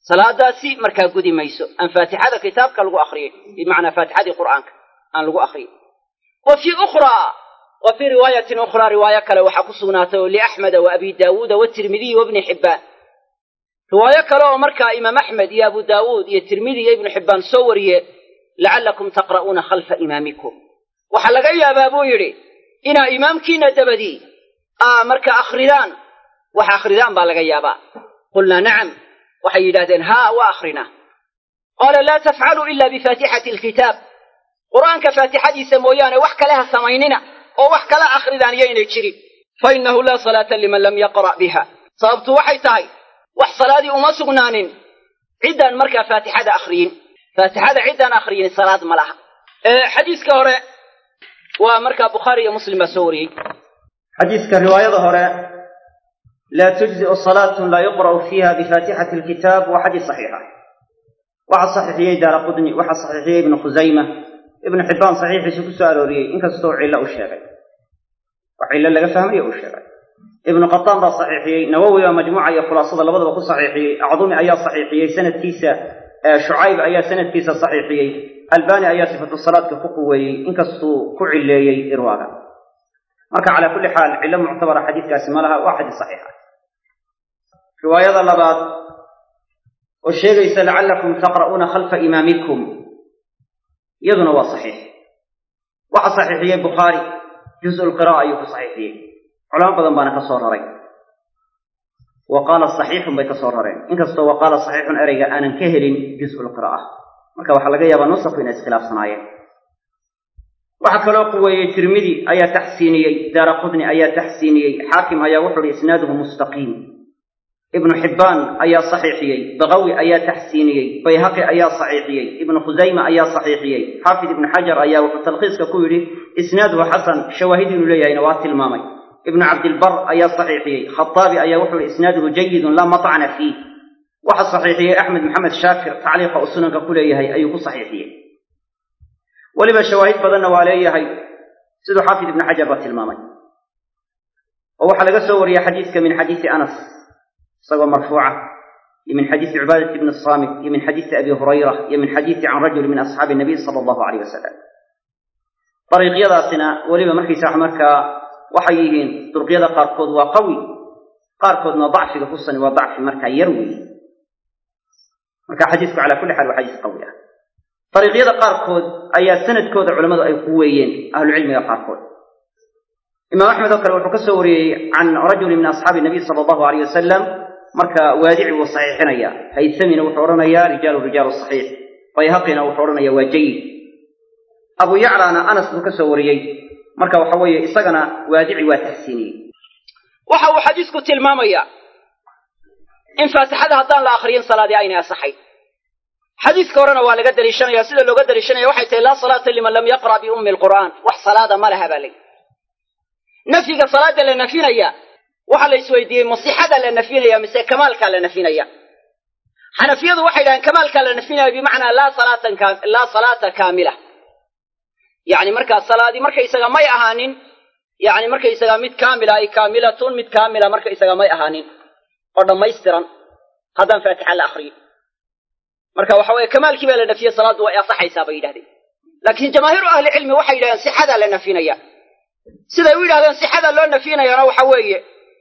salaadaasi markaa gudi mayso aan faatixada kitaabka lagu akhriyin bimacnaa faatixadii qur'aanka aan lagu akhriyin wa fii ukhraa wa fii riwaayatin ukhraa riwaayo kale waxaa ku sugnaatay oo liaxmeda wa abi daawuuda watirmidiyi wabni xibbaan riwaayo kale oo markaa imaam axmed iyo abu daawuud iyo tirmidi iyo ibnu xibbaan soo wariye lacallakum taqra'uuna khalfa imaamikum waxaa laga yaabaa buu yidhi inaa imaamkiina dabadii aa marka akhridaan wax akhridaan baa laga yaabaa qulnaa nacam waxay yidhahdeen haa waa akhrinaa qaala laa tafcaluu ila bifaatixati alkitaab qur'aanka faatixadiisa mooyaane wax kale ha samaynina oo wax kala akhridaan yaynay jirin fa innahu laa salaata liman lam yaqra' biha sababtu waxay tahay wax salaadii uma sugnaanin ciddaan markaa faatixada akhriyin faatixada ciddaan akhriyin salaad ma laha xadiiska hore waa markaa bukhaari iyo muslim baa soo wariyey xadiiska riwaayada hore laa tujzi'u salaatun laa yuqra'u fiiha bifaatixati alkitaab waa xadiis saxiixa waxaa saxiixiyey daaraqudni waxaa saxiixiyey ibnu khusayma ibnu xibbaan saxiixiisu ku soo arooriyey inkastoo cillo u sheegay wax cillo laga fahmayo uu sheegay ibnu qataan baa saxiixiyey nawowi baa majmuuca iyo khulaasada labadaba ku saxiixiyey acdumi ayaa saxiixiyey sanadkiisa shucayb ayaa sanadkiisa saxiixiyey albani ayaa sifatu salaadka ku quweeyey inkastuu ku cileeyey irwaaga marka calaa kulli xaal cillo muctabara xadiiskaasi ma laha waa xadiis saxiixa riwaayada labaad oo sheegaysa lacallakum taqra'uuna khalfa imaamikum iyaduna waa saxiix waxaa saxiixiyey bukhaari juz lqira'a ayuu ku saxiixiyey culamo badan baana ka soo raray wa qaala saxiixun bay ka soo rareen inkastoo wa qaala saxiixun ereyga aanan ka helin juz lqira'a marka waxaa laga yaabaa nusakhu inay iskhilaafsanaayeen waxaa kaloo quweeyey tirmidi ayaa taxsiiniyey daaraqudni ayaa taxsiiniyey xaakim ayaa wuxu uhi isnaaduhu mustaqiim ibnu xibbaan ayaa saxiixiyey bagawi ayaa taxsiiniyey bayhaqi ayaa saxiixiyey ibnu khusayma ayaa saxiixiyey xaafid ibnu xajar ayaa wuxuu talkhiiska ku yidhi isnaaduhu xasan shawaahid inuu leeyahayna waa tilmaamay ibnu cabdilbar ayaa saxiixiyey khataabi ayaa wuxuu ihi isnaaduhu jayidun laa matcna fiih waxaa saxiixiyey axmed maxamed shaakir tacliiqa uu sunanka ku leeyahay ayuu ku saxiixiyey weliba shawaahid badanna waa leeyahay siduu xaafid ibnu xajar baa tilmaamay oo waxaa laga soo wariyey xadiiska min xadiisi anas isagoo marfuuca iyo min xadiisi cibaadat ibni saamit iyo min xadiisi abi hurayra iyo min xadiisi can rajuli min asxaabi nabiy sala allahu alayh wasalam dariiqyadaasina weliba markaysa markaa waxay yihiin duruqyada qaarkood waa qawi qaarkoodna dacfiga ku sani waa dacfi markaa yar weeye marka xadiisku calaa kulli xaal waa xadiis qawi ah dariiqyada qaarkood ayaa sanadkooda culammadu ay ku weeyeen ahlucilmiga qaarkood imaam axmed oo kale wuxuu ka soo wariyey can rajulin min asxaabi nabiy sala allahu alayh wasalam marka waadici wuu saxiixinaya haysamina wuxuu odhanayaa rijaalu rijaalu saxiix bayhaqina wuxuu odhanayaa waa jayid abu yaclana anas buu ka soo wariyey marka waxa weeye isagana waadici waa taxsiiniyey waxa uu xadiisku tilmaamayaa in faatixada haddaan la akhriyin salaadii aynay asaxayn xadiiska horena waa laga daliishanaya sida looga daliishanaya waxay tahay laa salaata liman lam yaqra' biummi alqur'aan wax salaada ma laha baa layi nafyiga salaada la nafinaya waxaa la isweydiiyey masixada la nafinaya mise kamaalkaa la nafinaya xanafiyadu waxay dhahaan kamaalkaa la nafinaya bimacnaa laa salaatan laa salaata kaamila yacni markaa salaadii markaysaga may ahaanin yacni markaysaga mid kaamila ay kaamilatun mid kaamila markaysaga may ahaanin oo dhammaystiran haddaan faatixa la akhriyin marka waxa weeye kamaalkii baa la nafiyey salaaddu way asaxaysaa bay yidhahdeen laakiin jamaahiiru ahli cilmi waxay yidhahdeen sixadaa la nafinaya siday u yidhahdeen sixada loo nafyinayana waxa weeye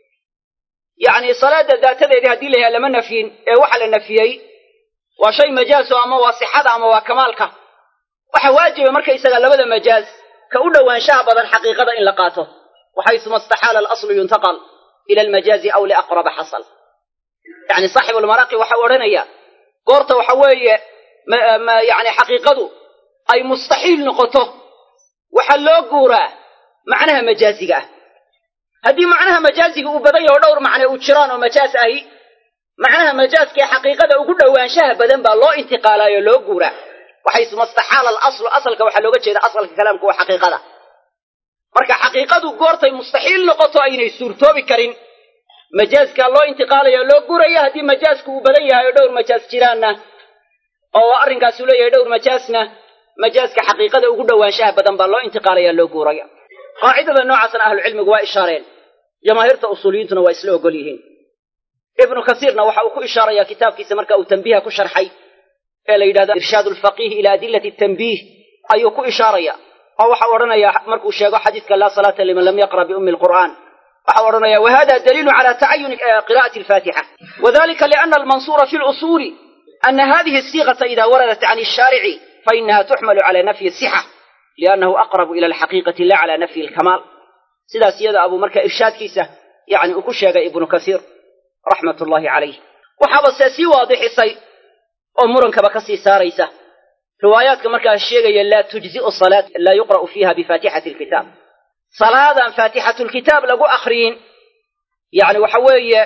yacni salaada daatadeedii haddii la yahay lama nafyin ee waxa la nafiyey waa shay majaaso ama waa sixada ama waa kamaalka waxa waajiba markaysaga labada majaaz ka u dhowaanshaha badan xaqiiqada in la qaato waxaysuma istaxaala alaslu yuntaqal ila almajaazi aw liaqraba xasal yacni saaxibu lmaraaqi waxau odhanaya goorta waxa weeye yani xaqiiqadu ay mustaxiil noqoto waxaa loo guuraa macnaha majaaziga ah haddii macnaha majaaziga uu badan yaho dhowr macne uu jiraan oo majaaz ahi macnaha majaaskee xaqiiqada ugu dhowaanshaha badan baa loo intiqaalaayo loo guuraa waxaysuma istaxaala alaslu asalka waxaa looga jeeda asalka kalaamka waa xaqiiqada marka xaqiiqadu goortay mustaxiil noqoto aynay suurtoobi karin majaazkaa loo intiqaalaya loo guuraya haddii majaazku uu badan yahay oo dhowr majaaz jiraanna oo arrinkaasuu leeyahay dhowr majaazna majaazka xaqiiqada ugu dhowaanshaha badan baa loo intiqaalaya loo guuraya qaacidada noocaasna ahlucilmigu waa ishaareen jamaahiirta usuuliyiintuna waa isla ogol yihiin ibnu kasiirna waxa uu ku ishaarayaa kitaabkiisa marka uu tanbiiha ku sharxay ee la yidhahdo irshaadu alfaqiih ila adillati tanbiih ayuu ku ishaaraya oo waxa odhanaya markuu sheego xadiiska laa salaata liman lam yaqra biummi alqur'aan waxa odhanaya wahada daliilu cala tacayuni qira'ati alfaatixa wadalika liana almansuura fi lusuli ana hadihi asiiqata ida waradat can alshaarici fainaha tuxmalu cala nafyi asixa liannahu aqrabu ila alxaqiiqati la cala nafyi alkamaal sidaas iyada abuu marka irshaadkiisa yani uu ku sheegay ibnu kasiir raxmat ullahi calayh waxaaba see sii waadixisay oo murankaba ka sii saaraysa riwaayaadka markaa sheegaya laa tujzi'u salaat laa yuqra'u fiiha bifaatixati alkitaab salaadaan faatixatu lkitaab lagu akhriyin yani waxa weeye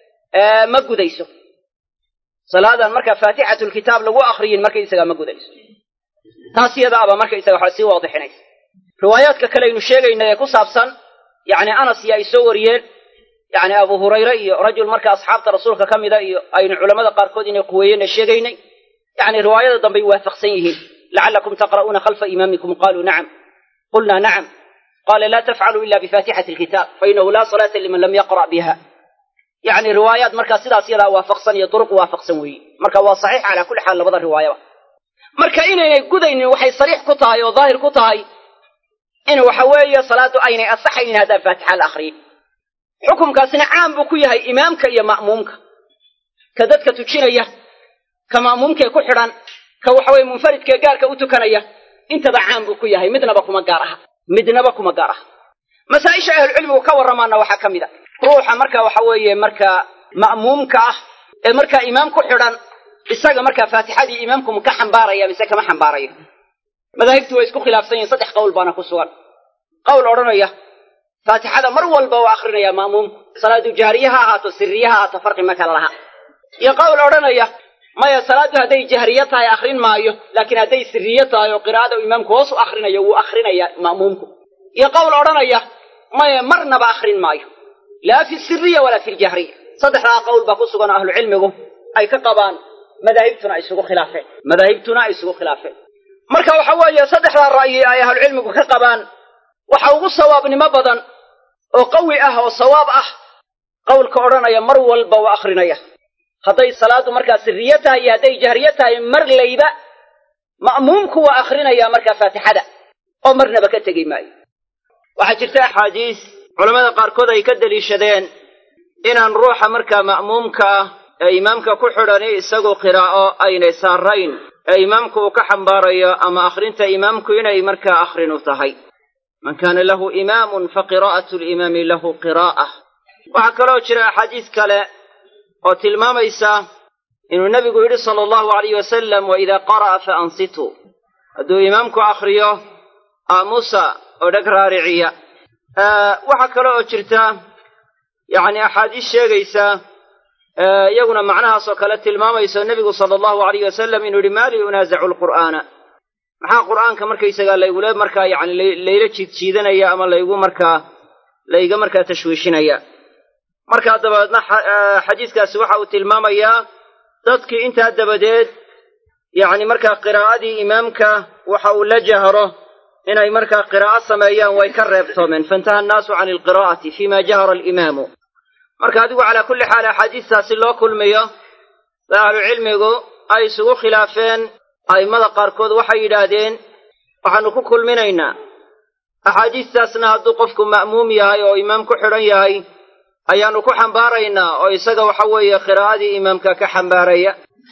ma gudayso salaadaan markaa faatixatu lkitaab lagu akhriyin markaysagaa ma gudayso taas iyada aba markaysaga waxaa sii waadixinaysa riwaayaadka kale aynu sheegayna ee ku saabsan yani anas iyo ay soo wariyeen yani abu hurayre iyo rajul marka asxaabta rasuulka ka mida iyo aynu culamada qaarkood inay quweeyeenna sheegaynay yani riwaayada dambey waafaqsan yihiin lacallakum taqra'uuna khalfa imaamikum qaaluu nacam qulnaa nacam qaala laa tafcaluu ila bifaatixati alkitaab fainahu laa salaata liman lam yaqra' biha yani riwaayaad markaa sidaas yadaa waafaqsan iyo duruq waafaqsan weeye marka waa saxiix calaa kulli xaal labada riwaayaba marka inaynay gudaynin waxay sariix ku tahay oo daahir ku tahay in waxa weeye salaadu aynay asaxaynin haddaan faatixa la akhriyin xukumkaasina caam buu ku yahay imaamka iyo ma'muumka ka dadka tujinaya ka ma'muumkee ku xidhan ka waxa weye munfaridkee gaarka u tukanaya intaba caam buu ku yahay midnaba kuma gaar aha midnaba kuma gaar aha masaa-isha ahlucilmigu ka warramaana waxaa ka mid a ruuxa marka waxa weeye markaa ma'muumka ah ee markaa imaam ku xidhan isaga markaa faatixadii imaamku ma ka xambaaraya mise kama xambaarayo madaahibtu way isku khilaafsan yihiin saddex qowl baana ku sugan qowl odhanaya faatixada mar walba waa akrinaya ma'muumku salaadu jahriye ha ahaato sirriye ha ahaato farqi ma kala laha iyo qowl odhanaya maya salaadu hadday jahriye tahay akrin maayo laakiin hadday sirriye tahay oo qiraa'ada imaamku hoos u akrinayo wuu akrinaya ma'muumku iyo qowl odhanaya maya marnaba akrin maayo laa fi sirriya walaa fi ljahriya saddexdaa qowl baa ku sugan oo ahlucilmigu ay ka qabaan madaahibtuna ay isugu khilaafeen madaahibtuna ay isugu khilaafeen marka waxa weeye saddexdaa ra'yi ay ahlucilmigu ka qabaan waxa ugu sawaabnimo badan oo qawi ah oo sawaab ah qowlka odhanaya mar walba waa akrinaya hadday salaadu markaa sirriye tahay iyo hadday jahriye tahay mar layba ma'muumku waa akrinaya markaa faatixada oo marnaba ka tegi maayo waxaa jirta axaadiis culammada qaarkood ay ka deliishadeen inaan ruuxa markaa ma'muumka ah ee imaamka ku xidhani isagoo qiraa'o aynay saarayn ee imaamku uu ka xambaarayo ama akhrinta imaamku inay markaa akhrinu tahay man kaana lahu imaamun fa qiraa'atu limaami lahu qiraa'ah waxaa kaloo jira axaadiis kale oo tilmaamaysa inuu nebigu yidhi sala allahu alayh wasalam wa idaa qara'a fa ansituu hadduu imaamku akhriyo aamusa oo dheg raariciya waxaa kale oo jirta yacni axaadiis sheegaysa iyaguna macnahaasoo kale tilmaamayso nebigu sala allahu alayh wasalam inuu yidhi maa lii unaasacu lqur'aana maxaa qur'aanka markaysagaa laygula markaa yani layla jiidjiidanaya ama laygu markaa layga markaa tashwiishinaya markaa dabadeedna xadiiskaasi waxa uu tilmaamayaa dadkii intaa dabadeed yacni markaa qiraa'adii imaamka waxa uu la jahro inay markaa qiraa'o sameeyaan way ka reebtoomeen faintaha annaasu cani alqiraa'ati fima jahara alimaamu marka adigu calaa kulli xaal axaadiistaasi loo kulmiyo sa ahlucilmigu ay isugu khilaafeen a'immada qaarkood waxay yidhaahdeen waxaannu ku kulminaynaa axaadiistaasna hadduu qofku ma'muum yahay oo imaam ku xidhan yahay ayaannu ku xambaaraynaa oo isaga waxa weeye qiraa'adii imaamka ka xambaaraya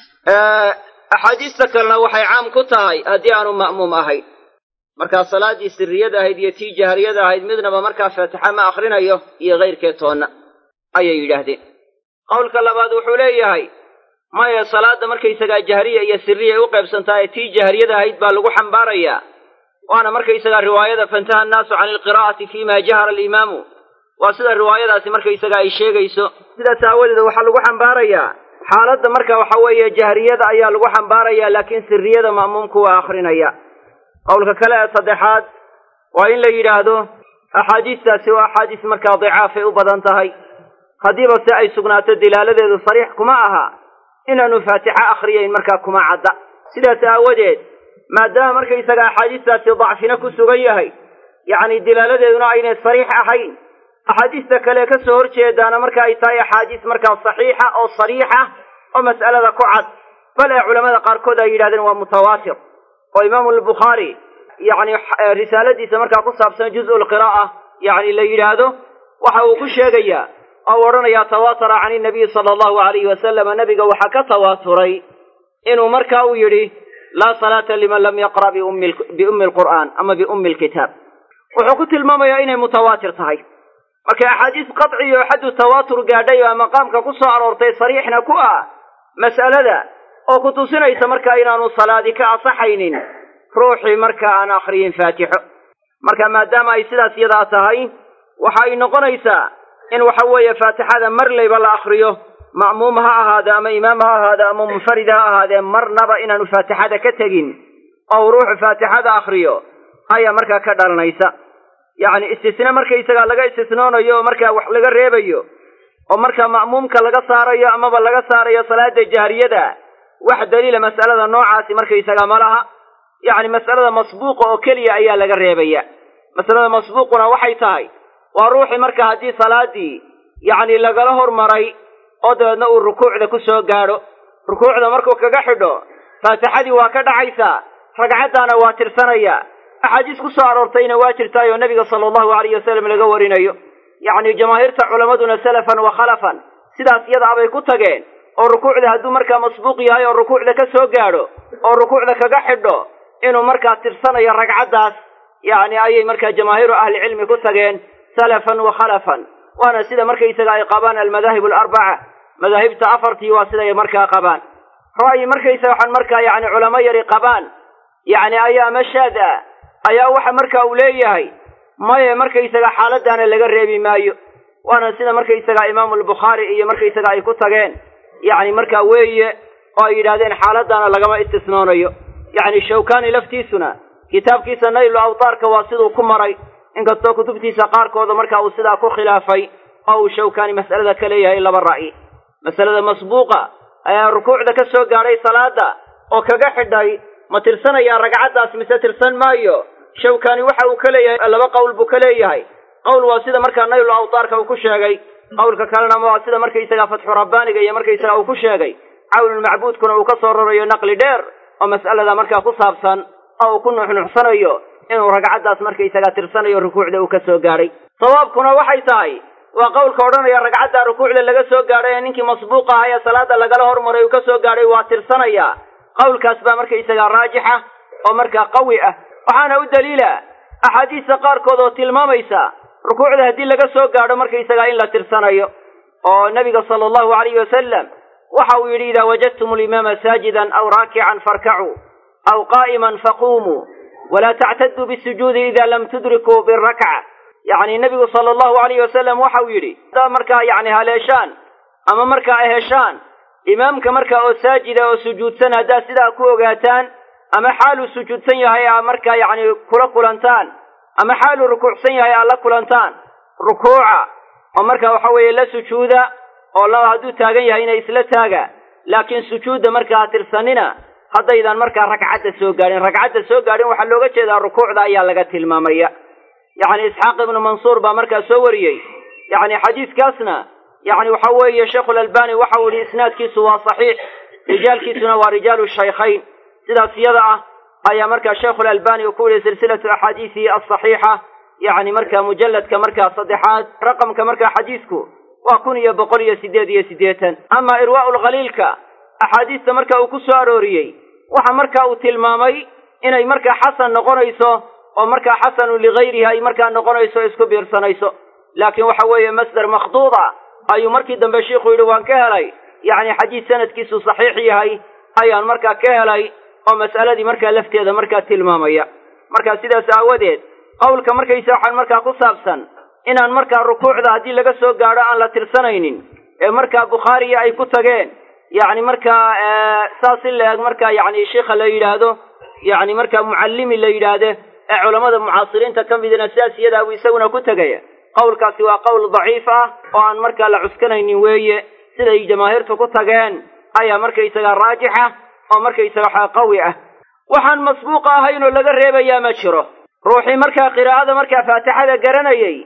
axaadiista kalena waxay caam ku tahay haddii aanu ma'muum ahayn markaa salaaddii sirriyada ahayd iyo tii jahriyada ahayd midnaba markaa faatixa ma akhrinayo iyo kayrkee toonna ayay yidhaahdeen qowlka labaad wuxuu leeyahay maya salaadda markaysagaa jahriya iyo sirriya ay u qaybsantahay tii jahriyada ahayd baa lagu xambaarayaa waana markaysagaa riwaayada faintaha annaasu cani alqiraa'ati fima jahara alimaamu waa sida riwaayadaasi markaysaga ay sheegayso sidaas aawadeed waxaa lagu xambaarayaa xaaladda marka waxa weeye jahriyada ayaa lagu xambaarayaa laakiin sirriyada ma'muumku waa akrinaya qowlka kale ee saddexaad waa in la yidhaahdo axaadiistaasi waa axaadiis markaa dicaafay u badan tahay haddiiba se ay sugnaato dilaaladeedu sariix kuma aha inaanu faatixa akhriyayn markaa kuma cadda sidaas aawadeed maadaama markaysaga axaadiistaasi dacfina ku sugan yahay yacni dilaaladeeduna aynay sariix ahayn axaadiista kale ka soo horjeedaana marka ay tahay axaadiis markaa saxiixa oo sariixa oo mas'alada ku cad bal ee culamada qaarkood ay yidhahdeen waa mutawaatir oo imaamu albukhaari yacni risaaladiisa markaa ku saabsan juz-u lqiraa'a yacni la yidhaahdo waxa uu ku sheegayaa oo u odhanayaa tawaatara can inabiyi sala allahu alayhi wasalama nebiga waxaa ka tawaaturay inuu markaa uu yidhi laa salaata liman lam yaqra' biummi alqur'aan ama biummi alkitaab wuxuu ku tilmaamayaa inay mutawaatir tahay marka axaadiis qadci oo xaddu tawaatur gaadhay oo maqaamka ku soo aroortay sariixna ku ah mas'alada oo ku tusinaysa markaa inaanu salaadi ka asaxaynin ruuxii markaa aan akhriyin faatixo marka maadaama ay sidaas yadaa tahay waxa ay noqonaysaa in waxa weeye faatixada marlayba la akhriyo ma'muum ha ahaada ama imaam ha ahaada ama munfarid ha ahaadee marnaba inaanu faatixada ka tegin oo ruuxu faatixada akhriyo ayaa markaa ka dhalanaysa yacni istisna markaysagaa laga istisnoonayo oo markaa wax laga reebayo oo markaa ma'muumka laga saarayo amaba laga saarayo salaada jahriyada wax daliila mas'alada noocaasi markaysagaa ma laha yacni mas'alada masbuuqa oo keliya ayaa laga reebaya masalada masbuuquna waxay tahay waa ruuxii marka haddii salaadii yacni lagala hormaray oo dabeedna uu rukuucda ku soo gaadho rukuucda markuu kaga xidho faatixadii waa ka dhacaysaa ragcaddaana waa tirsanaya axaadiis ku soo aroortayna waa jirtaayoo nebiga sala allahu alayhi wasalam laga warinayo yacni jamaahiirta culammaduna salafan wa khalafan sidaas iyadaa bay ku tageen oo rukuucda hadduu markaa masbuuq yahay oo rukuucda ka soo gaadho oo rukuucda kaga xidho inuu markaa tirsanayo ragcaddaas yacni ayay markaa jamaahiiru ahlicilmi ku tageen salafan wa khalafan waana sida markaysaga ay qabaan almadaahib alarbaca madaahibta afartii waa siday markaa qabaan ra'yi markaysaga waxaan markaa yacni culamo yari qabaan yacni ayaa mashaad ah ayaa waxa markaa uu leeyahay maye markaysaga xaaladaana laga reebi maayo waana sida markaysaga imaamu albukhaari iyo markaysaga ay ku tageen yacni markaa weeye oo ay yidhahdeen xaaladaana lagama istisnoonayo yacni shawkani laftiisuna kitaabkiisa naylu awtaarka waa siduu ku maray inkastoo kutubtiisa qaarkooda marka uu sidaa ku khilaafay oo uu shawkani mas'alada ka leeyahay laba ra'yi masalada masbuuqa ayaa rukuucda ka soo gaadhay salaada oo kaga xidhay ma tirsanayaa ragcaddaas mise tirsan maayo shawkani waxa uu ka leeyahay laba qowl buu ka leeyahay qowl waa sida markaa naylu awtaarka uu ku sheegay qowlka kalena waa sida markaysaga fatxu rabbaaniga iyo markaysaga uu ku sheegay cawnulmacbuudkuna uu ka soo rarayo naqli dheer oo mas'alada markaa ku saabsan oo uu ku nuxnuxsanayo inuu ragcaddaas markaysaga tirsanayo rukuucda uu ka soo gaadhay sawaabkuna waxay tahay waa qowlka odhanaya ragcadda rukuucda laga soo gaadhay ee ninkii masbuuqa ahaa ee salaada lagala hormaray uu ka soo gaadhay waa tirsanaya qowlkaas baa markaysaga raajixa oo markaa qawi ah waxaana u daliila axaadiista qaarkood oo tilmaamaysa rukuucda haddii laga soo gaadho markaysaga in la tirsanayo oo nabiga sala allahu alayhi wasalam waxa uu yidhi idaa wajadtum alimaama saajidan aw raakican farkacuu aw qaa'iman faquumuu walaa tactaduu bisujuudi ida lam tudrikuu birakca yacni nebigu sala allahu alayhi wasalam waxa uu yidhi haddaa markaa yacni haleeshaan ama markaa ay heshaan imaamka markaa oo saajida oo sujuudsan haddaad sidaa ku ogaataan ama xaaluu sujuudsan yahay aa markaa yacni kula kulantaan ama xaaluu rukuucsan yahay aad la kulantaan rukuuca oo markaa waxa weeye la sujuuda oo laba hadduu taagan yahay inay isla taaga laakiin sujuudda markaa tirsanina haddaydan markaa ragcadda soo gaadhin ragcadda soo gaadhin waxaa looga jeedaa rukuucda ayaa laga tilmaamaya yacni isxaaq ibnu mansuur baa markaa soo wariyey yacni xadiiskaasna yacni waxa weeye sheikhulalbani waxa uu yihi isnaadkiisu waa saxiix rijaalkiisuna waa rijaalu shaykhayn sidaas iyada ah ayaa markaa sheikhulalbani uu ku yihi silsilatu axaadiisihi alsaxiixa yacni markaa mujalladka markaa saddexaad raqamka markaa xadiisku waa kun iyo boqol iyo siddeed iyo siddeetan ama irwaa'u lkhaliilka axaadiista marka uu ku soo arooriyey waxa marka uu tilmaamay inay markaa xasan noqonayso oo markaa xasanu ligayrihi ay markaa noqonayso isku biirsanayso laakiin waxa weeye masdar makhduuda ayuu markii dambe shiikhu yidhi waan ka helay yacni xadiis sanadkiisu saxiix yahay ayaan markaa ka helay oo mas'aladii markaa lafteeda markaa tilmaamaya markaa sidaas aawadeed qowlka markaysa waxaan markaa ku saabsan inaan markaa rukuucda haddii laga soo gaadho aan la tirsanaynin ee markaa bukhaariya ay ku tageen yacni markaa saas in la eg markaa yacni sheikha la yidhaahdo yacni markaa mucallimi la yidhaahde ee culammada mucaasiriinta ka midna sidaas iyadaa uu isaguna ku tegaya qowlkaasi waa qowl daciif ah oo aan markaa la cuskanaynin weeye siday jamaahiirtu ku tageen ayaa markaysaga raajixa oo markaysaga waxaa qawi ah waxaan masbuuqa ahayn oo laga reebayaa ma jiro ruuxii markaa qiraa'ada markaa faatixada garanayay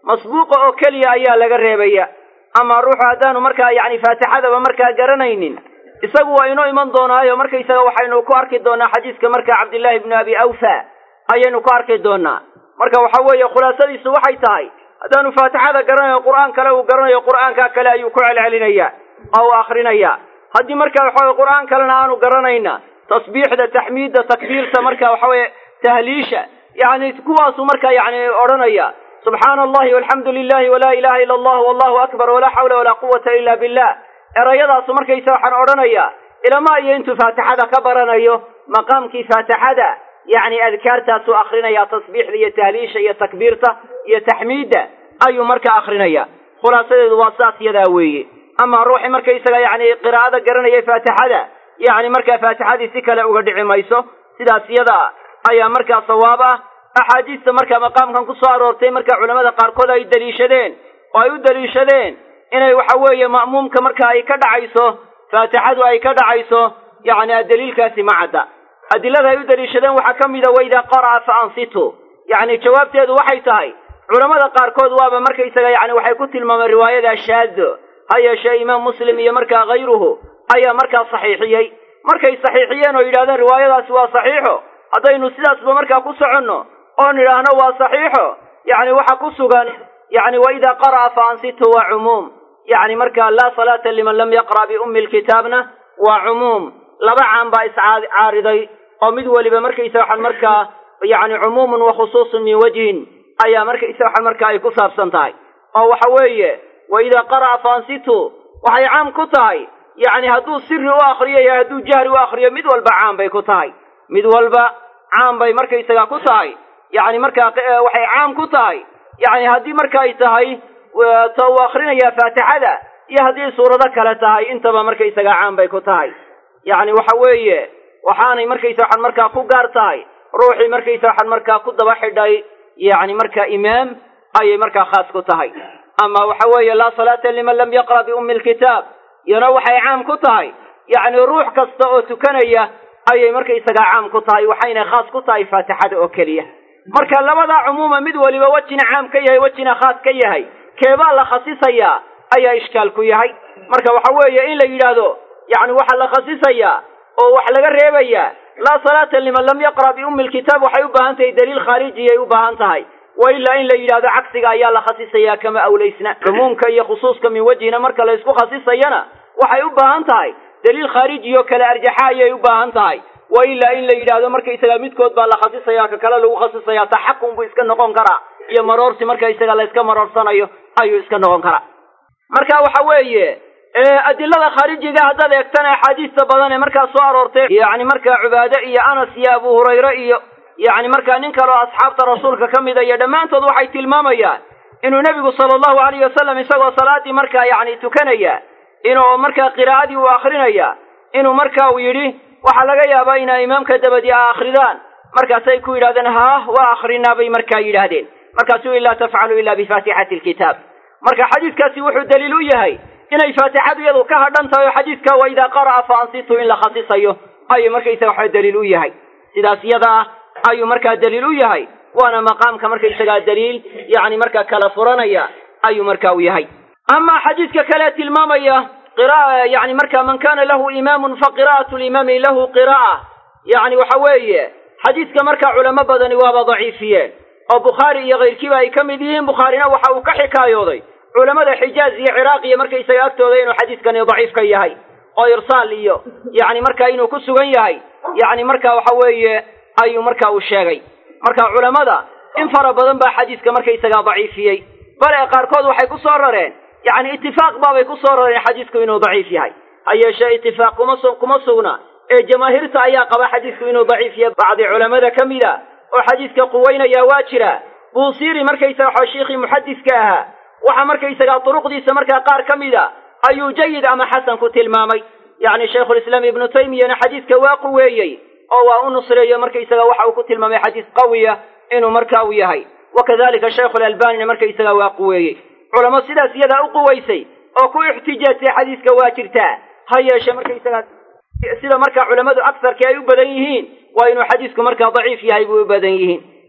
masbuuqa oo keliya ayaa laga reebaya ama ruuxu haddaanu markaa yacni faatixadaba markaa garanaynin isagu waa inoo iman doonaayo markaysaga waxaynu ku arki doonaa xadiiska markaa cabdillaahi ibnu abi awfa ayaynu ku arki doonaa marka waxa weeye khulaasadiisu waxay tahay haddaanu faatixada garanayo qur'aan kale uu garanayo qur'aankaa kale ayuu ku celcelinaya oo u akrinaya haddii markaa waxaweye qur'aan kalena aanu garanayna tasbiixda taxmiidda takbiirta marka waxaweye tahliisha yacni kuwaasuu markaa yacni odhanaya subxaana allahi walxamdu lilahi walaa ilaha ila allah wallahu akbar walaa xawla walaa quwata ila billah erayadaasu markaysa waxaan odhanaya ilamaa iyo intuu faatixada ka baranayo maqaamkii faatixada yacni adkaartaasuu akrinaya tasbiixda iyo tahliisha iyo takbiirta iyo taxmiidda ayuu markaa akrinaya khulaasadeedu waa saas yadaa weeye ama ruuxii markaysaga yacni qiraa'ada garanayay faatixada yacni markaa faatixadii si kale uga dhici mayso sidaas yadaa ayaa markaa sawaab ah axaadiista markaa maqaamkan ku soo aroortay markaa culamada qaarkood ay daliishadeen oo ay u daliishadeen inay waxa weeye ma'muumka marka ay ka dhacayso faatixadu ay ka dhacayso yacni daliilkaasi ma cadda adilada ay u daliishadeen waxaa ka mida waidaa qara'a fa ansitu yacni jawaabteedu waxay tahay culamada qaarkood waaba markaysaga yacni waxay ku tilmaameen riwaayada shaado ha yeeshee imaam muslim iyo markaa hayruhu ayaa markaa saxiixiyey markay saxiixiyeen oo yidhahdeen riwaayadaasi waa saxiixo haddaynu sidaasba markaa ku soconno oo nidhaahno waa saxiixo yacni waxa ku sugan yacni waidaa qara'a fa ansitu waa cumuum yacni markaa laa salaata liman lam yaqra' biummi lkitaabna waa cumuum laba caan baa iscaariday oo mid weliba markaysa waxaan markaa yacni cumuumun wa khusuusun min wajhin ayaa markaysa waxaan markaa ay ku saabsan tahay oo waxa weeye waidaa qara'a fa ansitu waxay caam ku tahay yacni hadduu siri u akriyo iyo hadduu jahri u akriyo mid walba caam bay ku tahay mid walba caam bay markaysaga ku tahay yacni markaa waxay caam ku tahay yacni haddii marka ay tahay ta uu akrinaya faatixada iyo haddii suurado kale tahay intaba markaysaga caam bay ku tahay yacni waxa weeye waxaanay markaysa waxaan markaa ku gaar tahay ruuxii markaysa waxaan markaa ku daba xidhay yacni markaa imaam ayay markaa khaas ku tahay ama waxa weeye laa salaata liman lam yaqra' biummi lkitaab iyana waxay caam ku tahay yacni ruux kasta oo tukanaya ayay markaysaga caam ku tahay waxayna khaas ku tahay faatixada oo keliya marka labadaa cumuuma mid waliba wejina caam ka yahay wejina khaas ka yahay keebaa la khasisayaa ayaa ishkaal ku yahay marka waxa weeye in la yidhaahdo yacni waxaa la khasisayaa oo wax laga reebayaa laa salaata liman lam yaqra' biummi lkitaab waxay u baahan tahay daliil khaarijiyay u baahan tahay wa ilaa in la yidhaahdo cagsiga ayaa la khasisayaa kama awlaysna cumuumka iyo khusuuska min wejhina marka la isku khasisayana waxay u baahan tahay daliil khaariji oo kale arjaxa ayay u baahan tahay wa ilaa in la yidhaahdo markaysaga midkood baa la khasisayaa ka kale lagu khasisayaa taxakum buu iska noqon karaa iyo maroorsi markaysaga la iska maroorsanayo ayuu iska noqon karaa marka waxa weeye adilada khaarijiga haddaad eegtana axaadiista badan ee markaa soo aroortay yacni markaa cubaade iyo anas iyo abu hurayre iyo yacni markaa nin kale oo asxaabta rasuulka ka mida iyo dhammaantood waxay tilmaamayaan inuu nebigu sala allahu alayhi wasalam isagoo salaadii markaa yacni tukanaya inuu markaa qiraa'adii uu akrinaya inuu marka uu yidhi waxaa laga yaabaa inay imaamka dabadii a akridaan markaasay ku yidhahdeen haah waa akrinaa bay markaa yidhaahdeen markaasuu ilaa tafcalu ilaa bifaatixati alkitaab marka xadiiskaasi wuxuu daliil u yahay inay faatixadu iyadu ka hadhan tahay oo xadiiska wa idaa qara'a fa ansitu in la khasisayo ayuu markaysaga waxa daliil u yahay sidaas iyada ah ayuu markaa daliil u yahay waana maqaamka markaysagaa daliil yacni markaa kala furanaya ayuu markaa u yahay ama xadiiska kale tilmaamaya qira'a yacni markaa man kana lahu imaamun fa qira'atu limaami lahu qira'a yacni waxa weeye xadiiska markaa culamo badani waaba daciifiyeen oo bukhaari iyo kayrkiiba ay ka mid yihiin bukhaarina waxa uu ka xikaayooday culamada xijaaz iyo ciraaq iyo markaysaga agtooda inuu xadiiskani daciif ka yahay oo irsaal iyo yacni markaa inuu ku sugan yahay yacni markaa waxa weeye ayuu markaa uu sheegay marka culamada in fara badan baa xadiiska markaysagaa daciifiyey bale qaarkood waxay ku soo rareen yacni itifaaq baabay ku soo rareen xadiisku inuu daciif yahay ha yeeshee itifaaq kuma su kuma sugna ee jamaahiirta ayaa qaba xadiisku inuu daciif yahay bacdi culamada ka mida oo xadiiska quweynaya waa jira buusiiri markaysaga waxa shiikhii muxadiska ahaa waxa markaysagaa duruqdiisa markaa qaar ka mida ayuu jayid ama xasan ku tilmaamay yacni shaykhulislaam ibnu taymiyana xadiiska waa quweeyey oo waa u nusreeyo markaysaga waxa uu ku tilmaamay xadiis qawiya inuu markaa u yahay wakadalika shaykhulalbanina markaysaga waa quweeyey culamo sidaas iyadaa u quwaysay oo ku ixtijaajtay xadiiska waa jirtaa ha yeeshe markaysaga sida markaa culamadu agsarkii ay u badan yihiin waa inuu xadiisku markaa daciif yahay buu u badan yihiin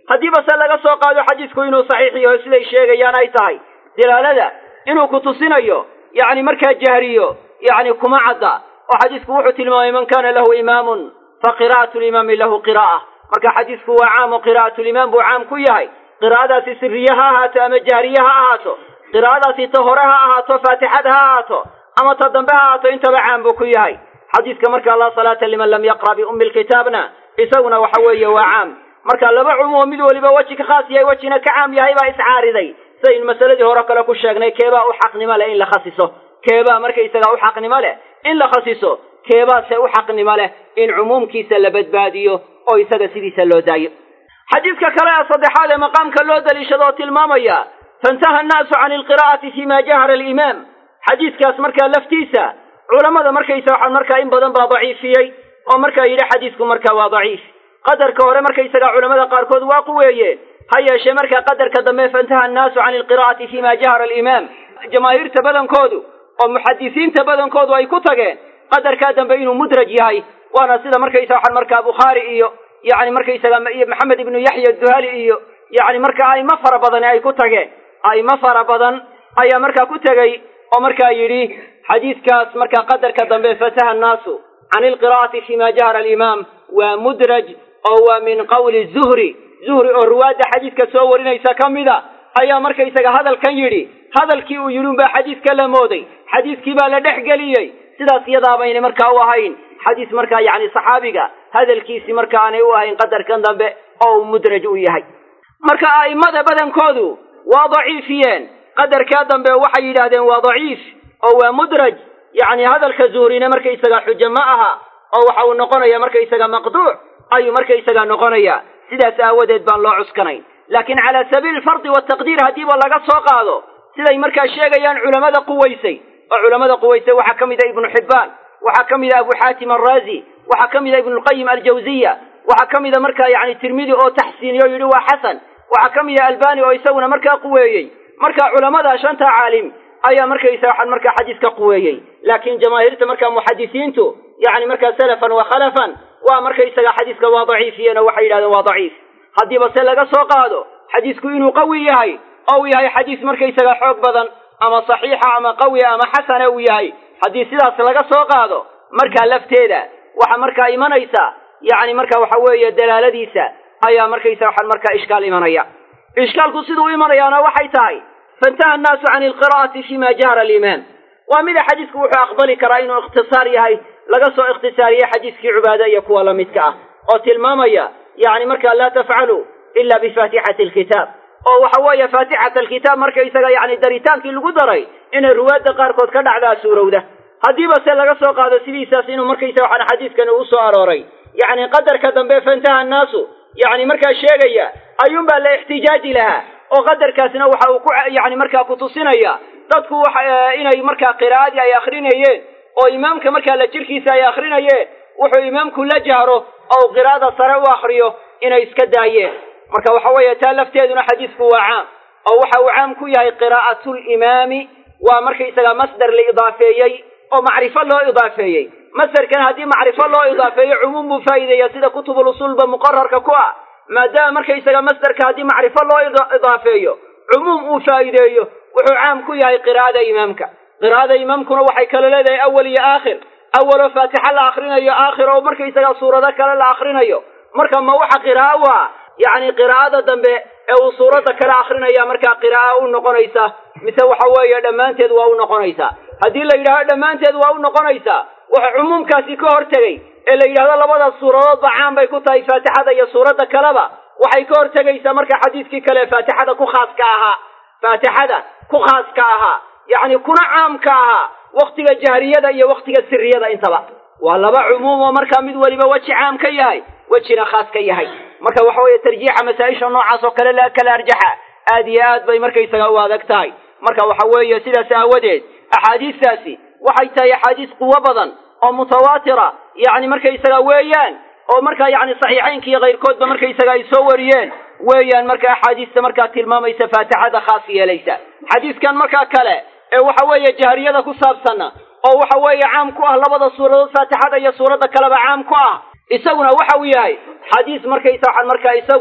haddii base laga soo qaado xadiisku inuu saxiix yaho siday sheegayaan ay tahay dilaalada inuu ku tusinayo yacni markaa jahriyo yacni kuma cadda oo xadiisku wuxuu tilmaamay man kana lahu imaamun fa qiraa'atu limaami lahu qiraa'a marka xadiisku waa caam oo qiraa'atu limaam buu caam ku yahay qiraa'adaasi sirriye ha ahaato ama jahriye ha ahaato qiraa'adaasi ta hore ha ahaato faatixada ha ahaato ama ta dambe ha ahaato intaba caam buu ku yahay xadiiska marka laa salaata liman lam yaqra' biummi lkitaabna isaguna waxa weeye waa caam marka laba cumumo mid waliba weji ka khaas yahay wejina ka caam yahay baa iscaariday sidaynu masaladii hore kale ku sheegnay keebaa u xaqnimo leh in la khasiso keebaa markaysagaa u xaqnimo leh in la khasiso keebaase u xaqnimo leh in cumuumkiisa la badbaadiyo oo isaga sidiisa loo daayo xadiidka kale ee saddexaad ee maqaamka loo daliishado oo tilmaamaya faintaha annaasu can ilqiraa'ati fima jahara alimaam xadiiskaas markaa laftiisa culamada markaysa waxaa markaa in badan baa daciifiyey oo markaa yidhi xadiisku markaa waa daciif qadarka hore markaysagaa culamada qaarkood waa quweeyeen ha yeeshee markaa qadarka dambe faintaha annaasu can ilqiraa'ati fima jahara alimaam jamaahiirta badankoodu oo muxadisiinta badankoodu ay ku tageen qadarkaa dambe inuu mudraj yahay waana sida markaysa waxaan markaa bukhaari iyo yacni markaysaga iyo maxamed ibnu yaxya duhali iyo yacni markaa a'imo fara badani ay ku tageen a'imo fara badan ayaa markaa ku tegey oo markaa yidhi xadiiskaas markaa qadarka dambe fataha annaasu can ilqiraa'ati fima jahara alimaam waa mudraj oo waa min qawli zuhri zuhri oo ruwaadda xadiiska soo warinaysa ka mida ayaa markaysaga hadalkan yidhi hadalkii uu yidhi unbaa xadiiska la mooday xadiiskii baa la dhex geliyey sidaas iyadaabaynay markaa u ahayn xadiis markaa yacni saxaabiga hadalkiisii marka aanay u ahayn qadarkan dambe oo uu mudraj u yahay marka a'immada badankoodu waa daciifiyeen qadarkaa dambe waxay yidhaahdeen waa daciif oo waa mudraj yacni hadalka zuhrina markaysaga xujo ma aha oo waxa uu noqonaya markaysaga maqduuc ayuu markaysaga noqonaya sidaas aawadeed baan loo cuskanayn laakiin calaa sabiili alfardi wataqdiir haddiiba laga soo qaado siday markaa sheegayaan culamada quwaysay oo culamada quwaysay waxaa ka mid a ibnu xibbaan waxaa ka mid a abu xaatim alraazi waxaa ka mid a ibnulqayim aljawziya waxaa ka mid a markaa yacni tirmidi oo taxsiiniyo o yidhi waa xasan waxaa ka mid a albani oo isaguna markaa quweeyey marka culamada shanta caalim ayaa markaysa waxaan markaa xadiiska quweeyey laakiin jamaahiirta markaa muxadisiintu yacni markaa salafan wa khalafan waa markaysaga xadiiska waa daciifiyeen oo waxay yidhahdeen waa daciif haddiiba se laga soo qaado xadiisku inuu qawi yahay oo uu yahay xadiis markaysaga xoog badan ama saxiixa ama qawiya ama xasana uu yahay haddii sidaas laga soo qaado markaa lafteeda waxa markaa imanaysa yacni marka waxa weeye dalaaladiisa ayaa markaysa waxaan markaa ishkaal imanaya ishkaalku siduu imanayaana waxay tahay faintaha annaasu can ilqiraa'ati fima jahara alimaam waa mida xadiisku wuxuu aqbali karaa inuu ikhtisaar yahay laga soo ikhtisaariyey xadiiskii cubaada iyo kuwa la midka ah oo tilmaamaya yacni markaa laa tafcalu ila bifaatixati alkitaab oo waxa weeye faatixata alkitaab markaysaga yacni daritaankii lagu daray inay ruwaadda qaarkood ka dhacdaa suurowda haddiiba se laga soo qaado sidiisaas inuu markaysa waxaan xadiiskani u soo arooray yacni qadarka dambe faintaha annaasu yacni markaa sheegaya ayuunbaa la ixtijaaji lahaa oo qadarkaasna waxa uu ku yacni markaa ku tusinaya dadku waxa inay markaa qiraa'adii ay akrinayeen oo imaamka markaa la jirkiisa ay akrinayeen wuxuu imaamku la jahro oo qiraa'ada sare u akriyo inay iska daayeen marka waxa weeye taa lafteeduna xadiisku waa caam oo waxa uu caam ku yahay qiraa'atulimaami waa markaysaga masdar la idaafeeyey oo macrifo loo idaafeeyey masdarkan haddii macrifo loo idaafeeyo cumuum buu faa'iideeya sida kutubul usuulba muqararka ku ah maadaama markaysaga masdarka haddii macrifo loo idaafeeyo cumuum uu faa'iideeyo wuxuu caam ku yahay qiraa'ada imaamka qiraa'ada imaamkuna waxay kala leedahay awal iyo aakhir awaloo faatixa la akrinayo aakhir oo markaysaga suurado kale la akrinayo marka ma waxa qiraa'o waa yacni qiraa'ada dambe ee uu suuradda kale akrinaya markaa qiraa'a u noqonaysa mise waxa weeye dhammaanteed waa u noqonaysaa haddii la yidhahdo dhammaanteed waa u noqonaysaa waxa cumuumkaasi ka hortegay ee la yidhahdo labadaas suuradoodba caan bay ku tahay faatixada iyo suuradda kaleba waxay ka hortegaysaa marka xadiiskii kale faatixada ku khaaska ahaa faatixada ku khaaska ahaa yacni kuna caamka ahaa waktiga jahriyada iyo waktiga siriyada intaba waa laba cumuum oo markaa mid waliba weji caam ka yahay wejina khaas ka yahay marka waxa weeye tarjiixa masaa-isha noocaas oo kale la kala arjaxa aad iyo aad bay markaysaga u adag tahay marka waxa weeye sidaas aawadeed axaadiistaasi waxay tahay axaadiis quwo badan oo mutawaatira yacni markaysaga weeyaan oo markaa yacni saxiixaynka iyo kayrkoodba markaysaga ay soo wariyeen weeyaan marka axaadiista markaa tilmaamaysa faatixada khaas yeelaysa xadiiskan markaa kale ee waxa weeye jahriyada ku saabsanna oo waxa weeye caam ku ah labada suuradood faatixada iyo suuradda kaleba caam ku ah isaguna waxa uu yahay xadiis markaysa waxaan markaa isagu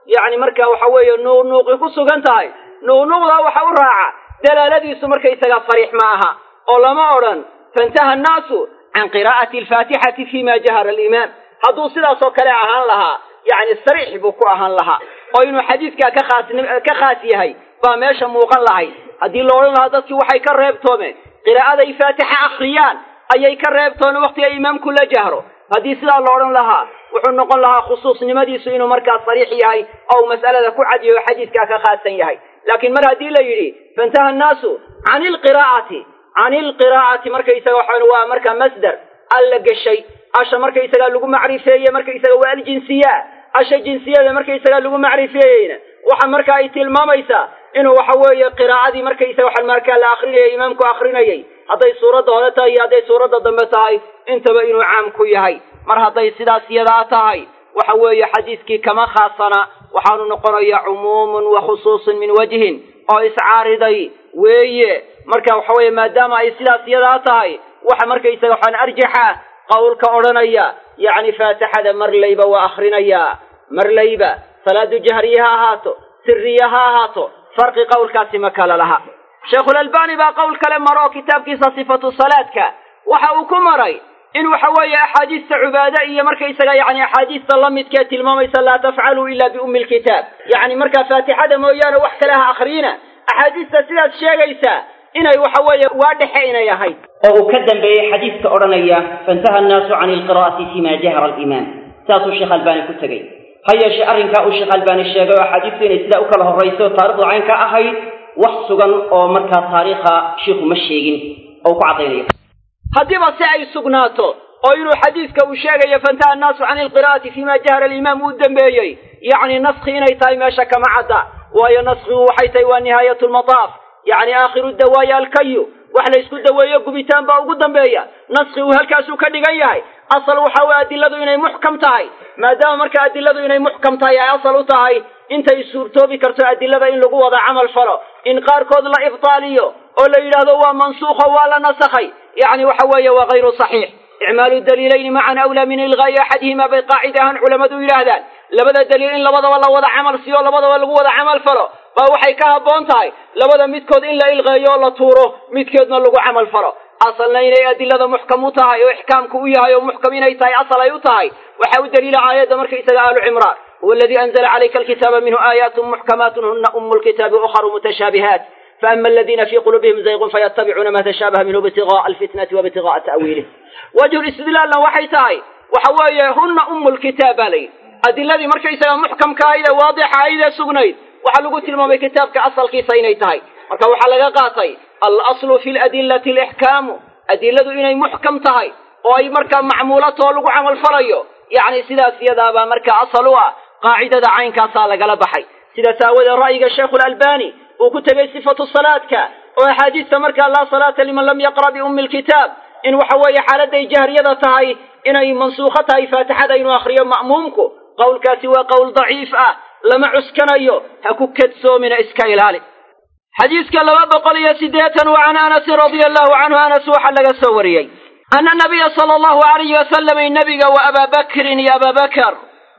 yacni markaa waxa weeye nuuqnuuqi ku sugan tahay nuuqnuuqdaa waxa u raaca dalaaladiisu markaysaga sariix ma aha oo lama odhan faintaha annaasu can qiraa'ati alfaatixati fima jahara alimaam hadduu sidaas oo kale ahaan lahaa yacni sariix buu ku ahaan lahaa oo inuu xadiidkaa ka khaas ka khaas yahay baa meesha muuqan lahayd haddii la odhan lahaa dadkii waxay ka reebtoomeen qiraa'aday faatixa akhriyaan ayay ka reebtoomeen wakhtiga imaamku la jahro haddii sidaa la odhan lahaa wuxuu noqon lahaa khusuusnimadiisu inuu markaa sariix yahay oo uu mas'alada ku cadiyo oo xadiidkaa ka khaasan yahay laakiin mar haddii la yidhi faintaha annaasu can ilqiraa'ati can ilqiraa'ati markaysaga waxaan waa markaa masdar alla geshay asha markaysagaa lagu macrifeeye markaysaga waa aljinsiya asha jinsiyada markaysagaa lagu macrifeeyeyna waxa marka ay tilmaamaysaa inuu waxa weeye qiraa'adii markaysaga waxaan markaa la akrinayay imaamku akrinayay hadday suuradda hore tahay iyo hadday suuradda dambe tahay intaba inuu caam ku yahay mar hadday sidaas iyadaa tahay waxa weeye xadiiskii kama khaasana waxaanu noqonayaa cumuumun wa khusuusun min wajhin oo iscaariday weeye marka waxa weeye maadaama ay sidaas iyadaa tahay waxa markaysaga waxaan arjaxa qawlka odhanaya yacni faatixada marlayba waa akhrinayaa marlayba salaadu jahriye ha ahaato sirriye ha ahaato farqi qowlkaasi ma kala laha sheekhulalbani baa qowl kale maro kitaabkiisa sifatu salaadka waxa uu ku maray in waxa weeye axaadiista cubaade iyo markaysaga yacni axaadiista la midkee tilmaamaysa laa tafcaluu ila biummi lkitaab yacni markaa faatixada mooyaane wax kale ha akhriyina axaadiista sidaad sheegaysaa inay waxa weeye waa dhexe inay ahayd oo uu ka dambeeyey xadiiska odhanaya faintaha annaasu can ilqiraa'ati fima jahara alimaam saasuu sheekh albani ku tegey ha yeeshee arrinkaa uu sheekh albani sheegay oo axaadiistu inay sidaa u kala horrayso taarikhdu caynka ahayd wax sugan oo markaa taariikha sheikhu ma sheegin oo ku caddaynayo haddiiba si ay sugnaato oo inuu xadiiska uu sheegayo faintaha annaasu can ilqiraa'ati fima jahara alimaam uu dambeeyey yacni naskhi inay tahay meesha kama cadda waayo naskhigu waxay tahay waa nihaayatu lmataaf yacni aakhiru dawaaya alkayu wax la isku daweeyo gubitaan baa ugu dambeeya naskhigu halkaasuu ka dhigan yahay asal waxa weye adiladu inay muxkam tahay maadaama marka adiladu inay muxkam tahay ay asal u tahay intay suurtoobi karto adilada in lagu wada camal falo in qaarkood la ibtaaliyo oo la yidhaahdo waa mansuukho waa la nasakhay yacni waxa weeye waa hayru saxiix icmaalu daliilayni macan awlaa min ilgaa'i axadihima bay qaacida ahaan culammadu yidhaahdaan labada daliil in labadaba la wada camal siiyo labadaba lagu wada camal falo baa waxay ka habboon tahay labada midkood in la ilqeeyo oo la tuuro midkeedna lagu camal falo asalna inay adilada muxkam u tahay oo ixkaamku u yahay oo muxkam inay tahay asal ay u tahay waxa u daliila aayadda markaysaga aalu cimraan huwa aladii anzala calayka alkitaaba minhu aayaatun muxkamaatun huna umu lkitaabi ukharu mutashaabihaat فأما الذين في قلوبهم زيغ فيتبعون ما تشابه منه ابتغاء الفتنة وابتغاء تأويله وجه الاستدلال وحي تاي وحوايا هن أم الكتاب لي الذي مركز محكم كايدة واضحة إذا سجنيد وحلقوا تلمام كتاب كأصل كيسيني تاي مركا وحلقا قاطي الأصل في الأدلة الإحكام أدلة إني محكم تاي وأي مركا معمولات ولقوا عمل فريو يعني سيدا سيدا با مركا أصلوا قاعدة عين كاسالة قلبحي سيدا ساوذ رأيك الشيخ الألباني وكتب صفة الصلاة كا وحديث مركا لا صلاة لمن لم يقرأ بأم الكتاب إن وحوي حالة جهرية تاي إني منسوختها فاتحة إن آخرية مأمومكو قول كاسي وقول ضعيف آه لما عسكنيو هكو كتسو من إسكايلالي حديث كالله بقلية سديتا وعن أنس رضي الله عنه أنس وحلق السوريي أن النبي صلى الله عليه وسلم النبي وأبا بكر يا أبا بكر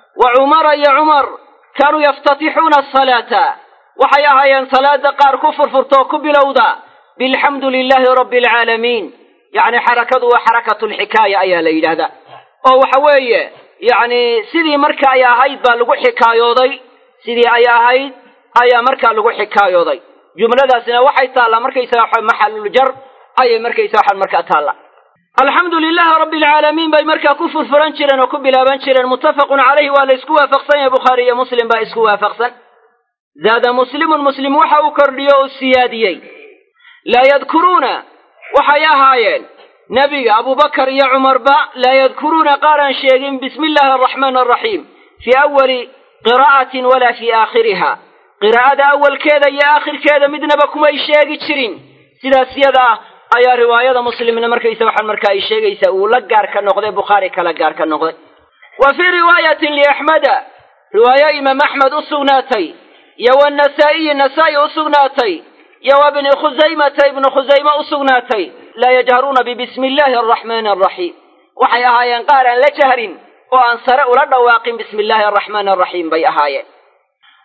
وعمر يا عمر كانوا يفتتحون الصلاة وحياها صلاة قار كفر فرتوك بلوضا بالحمد لله رب العالمين يعني حركة وحركة الحكاية أيها ليل هذا أو حوية يعني سيدي مركا يا هيد بالغو حكايودي سيدي يا هيد أيا مركا لغو حكايودي جملة سنة وحي تالا مركا يساح محل الجر أي مركا يساح المركا تالا الحمد لله رب العالمين باي مركا كفر فرنشرا وكبلا بنشرا متفق عليه ولا اسكوا فقصا يا بخاري مسلم با اسكوا فقصا زاد مسلم مسلم وحا كرديو السياديي لا يذكرون وحيا هايين نبي أبو بكر يا عمر با لا يذكرون قارا شيئين بسم الله الرحمن الرحيم في أول قراءة ولا في آخرها قراءة أول كذا يا آخر كذا مدنا بكم أي شيء تشرين سيدا سيدا أي رواية مسلم من مركز يسوح المركز أي شيء يسوي لقار كالنقضي بخاري كالقار كالنقضي وفي رواية لأحمد رواية إمام أحمد أصغناتي يا النسائي النسائي أصغناتي يا ابن خزيمة ابن خزيمة أصغناتي لا يجهرون ببسم الله الرحمن الرحيم وحي أهايان قارا لجهر وأنصر أولاد واقم بسم الله الرحمن الرحيم بي أهايان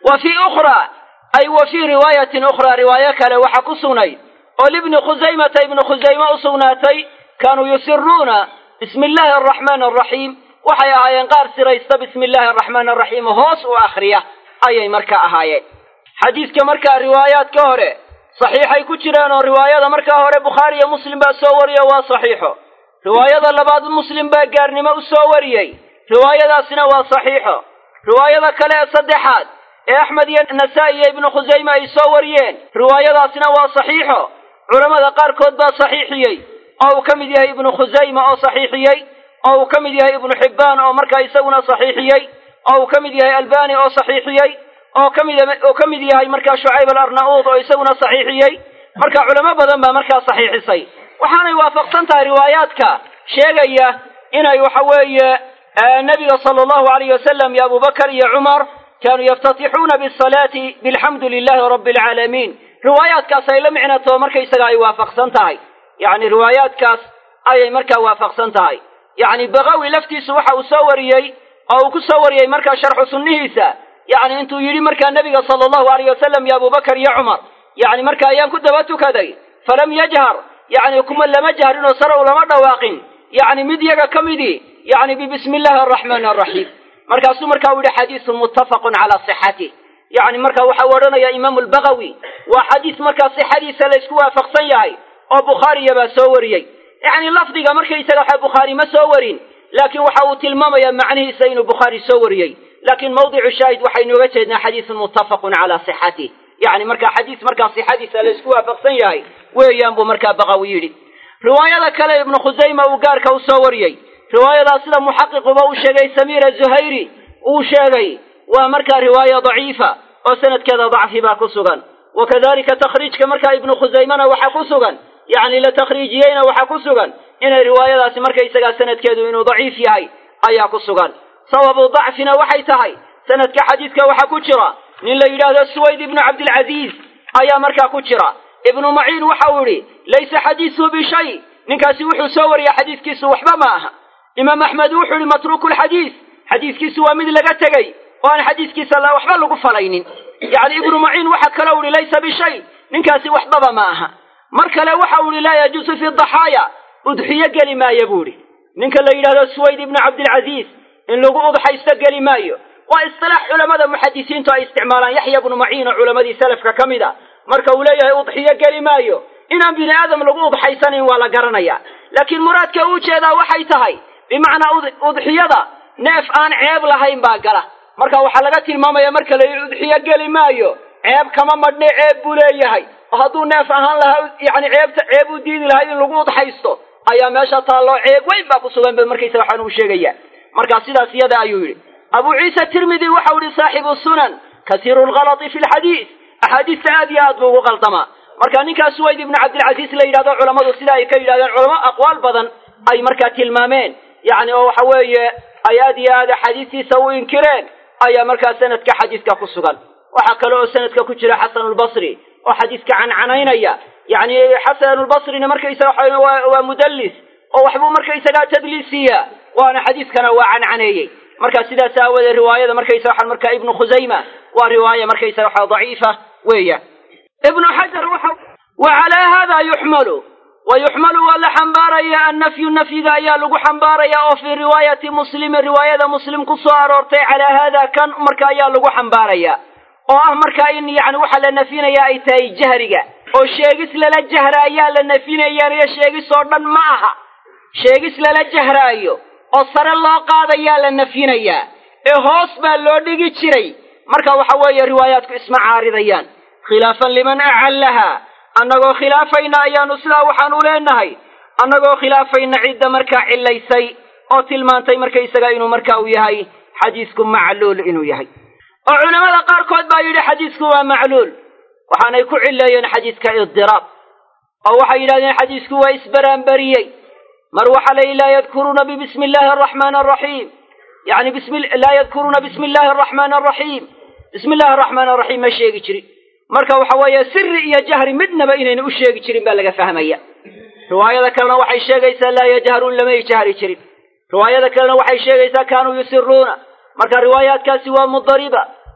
وفي أخرى أي وفي رواية أخرى رواية كلا وحكسوني ولابن خزيمة ابن خزيمة أصوناتي كانوا يسرون بسم الله الرحمن الرحيم وحيا ينقار سريست بسم الله الرحمن الرحيم هوس وآخرية أي مركا أهاي حديث كمركا روايات كهرة صحيح يكتران رواية مركا هورة بخاري مسلم بأسوريا وصحيحه رواية لبعض المسلم بأقارن ما أسوريا رواية سنة وصحيحه رواية كلا صدحات أحمد النسائي ابن خزيمة يسوريين رواية سنة وصحيحه علماء قار كود صحيحيي أو كمديها ابن خزيمة أو صحيحيي أو كمديها ابن حبان أو مركا يسونا صحيحيي أو كمديها الباني أو صحيحيي أو كمديها أو كمديها مركا شعيب الأرناؤوط أو يسونا صحيحيي مركا علماء بدن ما مركا صحيحي وحنا يوافقتنتها رواياتك شيغية إن يحوي النبي صلى الله عليه وسلم يا أبو بكر يا عمر كانوا يفتتحون بالصلاة بالحمد لله رب العالمين روايات كاس أي لم يعنى مركا يسقى وافقتنتها يعني روايات كاس أي مركا وافقتنتها يعني بغوي لفتي سوحة وصوريي أو كصوريي مركا شرح سنهيسا يعني أنتو يري مركا النبي صلى الله عليه وسلم يا أبو بكر يا عمر يعني مركا أيام كدباتو كذي فلم يجهر يعني كما لم يجهر إنه صروا لما دواقين يعني مديك كمدي يعني ببسم الله الرحمن الرحيم مركا سو مركا ودي حديث متفق على صحته يعني مركا وحورنا يا إمام البغوي وحديث مركا صحتي سلسكوا فقصياي أو بخاري يبا سوريي يعني لفظك مركا يسقى بخاري ما سورين لكن وحاوت الماما يا معنيه سين بخاري سوريي لكن موضع الشاهد وحين وجدنا حديث متفق على صحته يعني مركا حديث مركا صحتي سلسكوا فقصياي ويان بو مركا بغوي رواية كلا ابن خزيمة وقارك وسوريي رواية سيدة محقق وشيغي سمير الزهيري وشيغي ومركا رواية ضعيفة وسند كذا ضعف باكسوغا وكذلك تخريج كمركا ابن خزيمة وحكسوغا يعني لتخريجيين وحكسوغا إن رواية مركا يسقى سند كذا إنه ضعيف يهي أي كسوغا صواب ضعفنا وحيتهي سند كحديثك وحكوشرا من ليلة السويد ابن عبد العزيز أي مركا كوشرا ابن معين وحوري ليس حديثه بشيء نكاسي وحو سور يا حديث كيسو وحبا معها إمام أحمد وحو لمتروك الحديث حديث كيسو ومن لقتقي وأنا حديث كيسو الله وحبا لقفلين يعني ابن معين وحكى لوري ليس بشيء نكاسي وحبا معها مركلا وحوري لا يجوز في الضحايا أضحية قلي ما يبوري نك الليلة السويد ابن عبد العزيز إن لقوا أضحى يستقلي مايو وإصطلاح علماء المحدثين تا استعمالا يحيى بن معين علماء سلف ككمدا marka uu leeyahay udxiyo galimaayo inaan bini aadam lagu udxaysanin waa la garanaya laakiin muraadka uu jeedaa waxay tahay bimaana udxiyada neef aan ceeb lahayn baa gala marka waxa laga tilmaamaya marka la udxiyo galimaayo ceeb kama madne ceeb buu leeyahay haduu neef ahaan lahaa yani ceebta ceeb uu diidi lahaa in lagu udxaysto ayaa meesha taalo ceeb weyn baa ku sugan markaysa waxaan uu sheegaya marka sidaas iyada ayuu yiri Abu Isa Tirmidhi waxa uu yiri saaxibu sunan kathirul ghalat fi alhadith أحاديث آديات بوغو غلطما مركا نينكا سويد بن عبد العزيز لا يرادو علماء سيدا اي كيرادان علماء اقوال بدن اي مركا تلمامين يعني او waxa weeye ayaadiyaada xadiisi sawin kireen ay marka sanadka xadiiska ku sugan waxa kale oo sanadka ku jira Hasan al-Basri oo xadiiska can canaynaya yani Hasan al-Basri marka isaga waa mudallis oo waxbu marka isaga tadliisiya waana xadiiskana waa can caneeyay marka sidaas aawada riwaayada marka isaga marka ibn Khuzayma waa riwaaya marka isaga dha'ifa ويا ابن حجر وحب وعلى هذا يحمل ويحمل ولا حنباريا النفي النفي ذا يا لغو حنباريا أو في رواية مسلم رواية مسلم قصار أرتي على هذا كان مركا يا لغو حنباريا أو مركا إني يعني وحل النفينا يا إيتاي جهريا أو شيغس للا جهرا يا للنفينا يا ريا شيغس صورنا معها شيغس للا جهرا أيو أو صار الله قاضي يا للنفينا يا إهوس باللودي جيري مركا وحوي رواياتك اسم عارضيان خلافا لمن أعلها أنه خلافين أيان أسلا وحنولينهي أنه خلافين عدة مركا عليسي أو تلمانتي مركا يساقين مركا ويهي حديثكم معلول إنو يهي وعلماء قاركود بايد حديثكم معلول وحانا يكون عليين حديثك إضراب أو وحيلين حديثكم وإسبران بريي مروح لي لا يذكرون ببسم الله الرحمن الرحيم يعني بسم لا يذكرون بسم الله الرحمن الرحيم بسم الله الرحمن الرحيم ما شيء جري مركا وحويا سر يا جهر مدنا بيننا و شيء جري با لغا فهميا روايه كلنا waxay sheegaysaa la yajharun lama yajhari jirin riwaayada kalena waxay sheegaysaa kaanu yusirruuna marka riwaayaadkaasi waa mudariba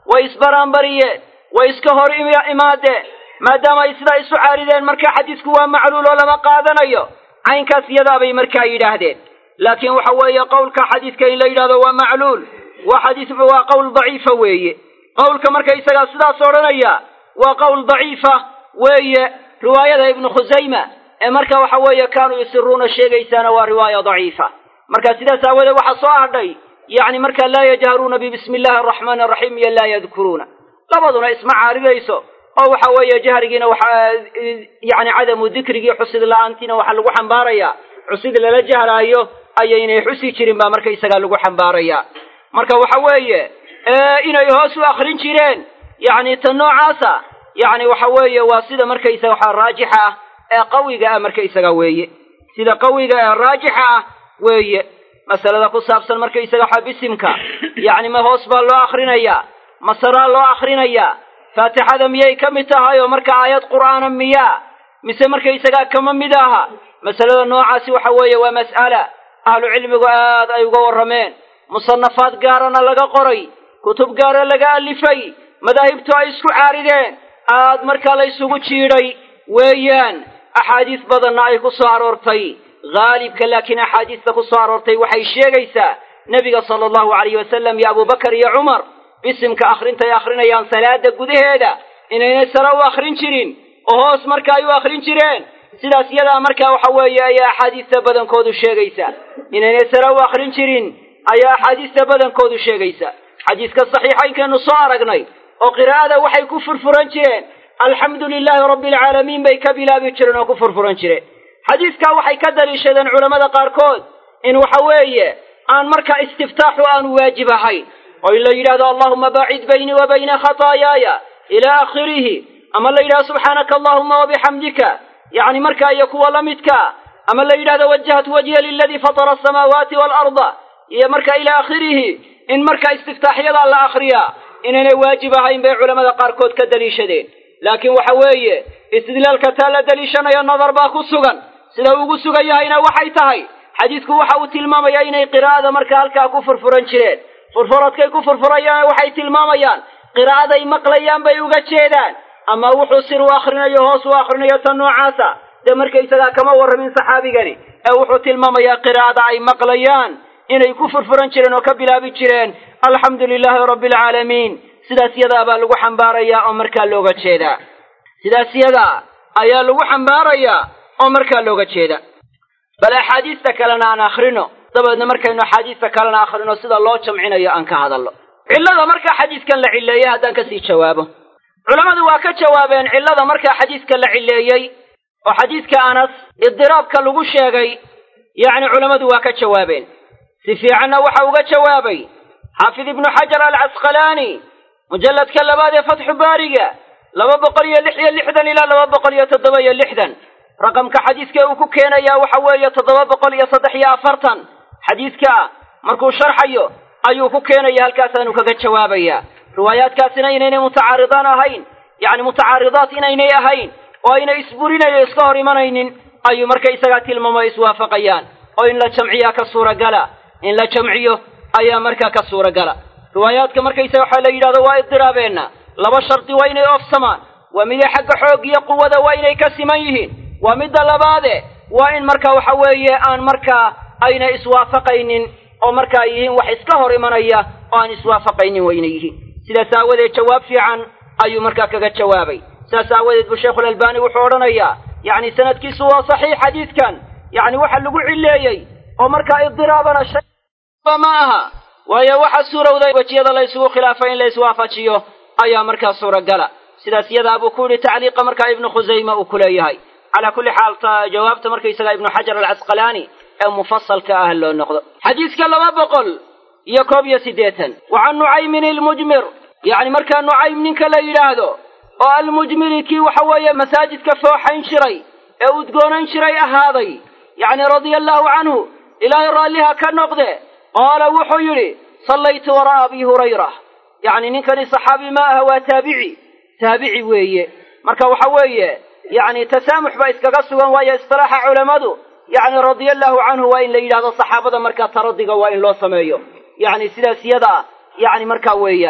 way isbaraanbariyeen way iska hor imaadeen maadaama ay sidaa isu caarideen marka xadiisku waa macluul oo lama qaadanayo caynkaas iyadaa bay markaa yidhaahdeen laakiin waxa weeye qowlka xadiiska in la yidhahdo waa macluul waa xadiis waa qowl daciifa weeye qowlka marka isagaa sidaas odhanaya waa qowl daciifa weeye riwaayada ibnu khusayma ee marka waxa weeye kaanuu yusiruuna sheegaysaana waa riwaaya daciifa marka sidaas aawadeed waxaa soo hadhay yacni marka laa yajharuuna bibismi illaahi araxmaani araxiim iyo laa yadkuruuna labaduna isma caaridayso oo waxa weeye jahrigiina waxaa yacni cadamu dikrigii xusid la-aantiina waxaa lagu xambaarayaa xusid lala jahraayo ayaynay xusi jirin baa marka isagaa lagu xambaarayaa marka waxa weeye inay hoos u akrin jireen yacni ta noocaasa yacni waxa weeye waa sida markaysaga waxaa raajixa ah ee qawiga ah markaysaga weeye sida qawiga ee raajixa ah weeye masalada ku saabsan markaysaga waxaa bisimka yacni ma hoos baa loo akrinayaa ma saraa loo akrinayaa faatixada miyay ka mid tahay oo marka aayad qur'aana miyaa mise markaysagaa kama mid aha masalada noocaasi waxa weeye waa mas'ala ahlu cilmigu aad ay uga warrameen musanafaad gaarana laga qoray kutub gaara laga alifay madaahibtu ay isku caarideen aad markaa la isugu jiidhay weeyaan axaadiis badanna ay ku soo aroortay haalibka laakiin axaadiista ku soo aroortay waxay sheegaysaa nebiga sala allahu calayhi wasalam iyo abubakar iyo cumar bisimka akhrintay akhrinayaan salaada gudaheeda inaynay sare u akhrin jirin oo hoos marka ay u akhrin jireen sidaas iyadaa markaa waxa weeye ayaa axaadiista badankoodu sheegaysa inaynay sare u akhrin jirin ayaa axaadiista badankoodu sheegaysa xadiiska saxiixaynkeennu soo aragnay oo qiraa'ada waxay ku furfuran jireen alxamdu lilaahi rabbi alcaalamiin bay ka bilaabi jireen oo ku furfuran jireen xadiiskaa waxay ka daliishadeen culammada qaarkood in waxa weeye aan markaa istiftaaxu aanu waajib ahayn oo in la yidhahdo allahuma baacid baynii wa bayna khataayaaya ilaa aakhirihi ama la yidhahdo subxaanaka allahuma wabixamdika yacni markaa iyo kuwa la midkaa ama la yidhahdo wajahtu wajhiya liladii fatara asamaawaati waalarda iyo markaa ilaa aakhirihi in markaa istiftaaxyadaa la akhriyaa inaynay waajib ahayn bay culamada qaarkood ka daliishadeen laakiin waxa weeye istidlaalka taa la daliishanayo nadar baa ku sugan sida ugu sugan yahayna waxay tahay xadiisku waxa uu tilmaamayaa inay qiraa'ada markaa halkaa ku furfuran jireen furfuradkay ku furfurayaan waxay tilmaamayaan qiraa'aday maqlayaan bay uga jeedaan ama wuxuu sir u akhrinayo hoos u akhrinayo tan noocaasa dee markaysagaa kama warramin saxaabigani ee wuxuu tilmaamayaa qiraa'ada ay maqlayaan inay ku furfuran jireen oo ka bilaabi jireen alxamdu lilaahi rabbi alcaalamiin sidaas yadaa baa lagu xambaarayaa oo markaa looga jeedaa sidaas yadaa ayaa lagu xambaarayaa oo markaa looga jeeda bal axaadiista kalena aan akhrino dabeedna markaynu axaadiista kalena akhrino sida loo jamcinayo aan ka hadalno cillada markaa xadiiskan la cilleeyey haddaan kasii jawaabo culammadu waa ka jawaabeen cillada markaa xadiiska la cilleeyey oo xadiiska anas idiraabka lagu sheegay yacni culammadu waa ka jawaabeen si fiicanna waxa uga jawaabay xaafid ibnu xajar alcasqalaani mujalladka labaad ee fatxu baariga laba boqol iyo lix iyo lixdan ilaa laba boqol iyo toddoba iyo lixdan raqamka xadiiska uu ku keenayaa waxa weeye toddoba boqol iyo saddex iyo afartan xadiiska markuu sharxayo ayuu ku keenaya halkaasaanu kaga jawaabayaa riwaayaadkaasina inaynay mutacaaridaan ahayn yacni mutacaaridaat inaynay ahayn oo aynay isburinayo iska hor imanaynin ayuu marka isagaa tilmaamo iswaafaqayaan oo in la jamciyaa ka suuragala in la jamciyo ayaa markaa ka suuragala riwaayaadka markaysaga waxaa la yidhahdo waa idiraabeenna laba shardi waa inay oofsamaan waa mida xagga xoog iyo quwada waa inay ka siman yihiin waa midda labaade waa in marka waxa weeye aan markaa ayna iswaafaqaynin oo markaa yihiin wax iska hor imanaya oo aan iswaafaqaynin wayna yihiin sidaas aawadeed jawaab fiican ayuu markaa kaga jawaabay sidaas aawadeed buu sheikhulalbani wuxuu odhanayaa yacni sanadkiisu waa saxiix xadiidkan yacni waxa lagu cilleeyey oo markaa idiraabana shay ma aha waayo waxa suurowday wejiyada la isugu khilaafay in la iswaafajiyo ayaa markaa suuragala sidaas iyadaa buu ku yidhi tacliiqa markaa ibnu khusayma uu ku leeyahay calaa kulli xaal jawaabta markaysaga ibnu xajar alcasqalaani ee mufasalka ah loo noqdo xadiiska laba boqol iyo koob iyo siddeetan wa can nucaymin ilmujmir yacni markaa nucaym ninka la yidhaahdo oo almujmiri kii waxa weeye masaajidka fooxayn jiray ee udgoonan jiray ahaaday yacni radia allaahu canhu ilaahay raalliha ka noqde qaala wuxuu yidhi sallaytu wara'a abi hurayra yacni ninkani saxaabi ma aha waa taabici taabici weeye marka waxa weeye yacni tasaamux baa iskaga sugan waayo istilaaxa culammadu yacni radia allaahu canhu waa in la yidhahdo saxaabada markaa taradiga waa in loo sameeyo yacni sidaas iyada yacni markaa weeyaan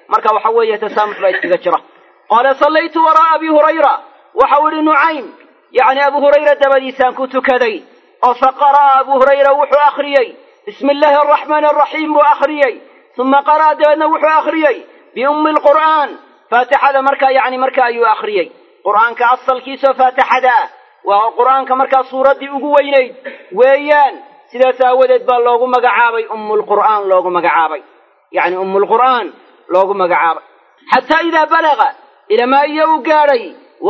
marka waxa weeye tasaamux baa iskaga jira. qaala sallaytu waraa abi hurayra waxa uu nucaym yani abu hurayra dabadiisaan ku tukaday oo faqara'a abu hurayra wuxuu akhriyey bismi illaahi araxmaani araxiim buu akhriyey uma qara'a dabeedna wuxuu akhriyey biummi lqur'aan faatixada markaa yani marka ayuu akhriyey qur'aanka asalkiisao faatixada ah waa qur'aanka markaa suuraddii ugu weynayd weeyaan sidaas aawadeed baa loogu magacaabay ummulqur'aan loogu magacaabay yani ummulqur'aan loogu magacaabay xataa idaa balaga ilamaa iyo u gaadhay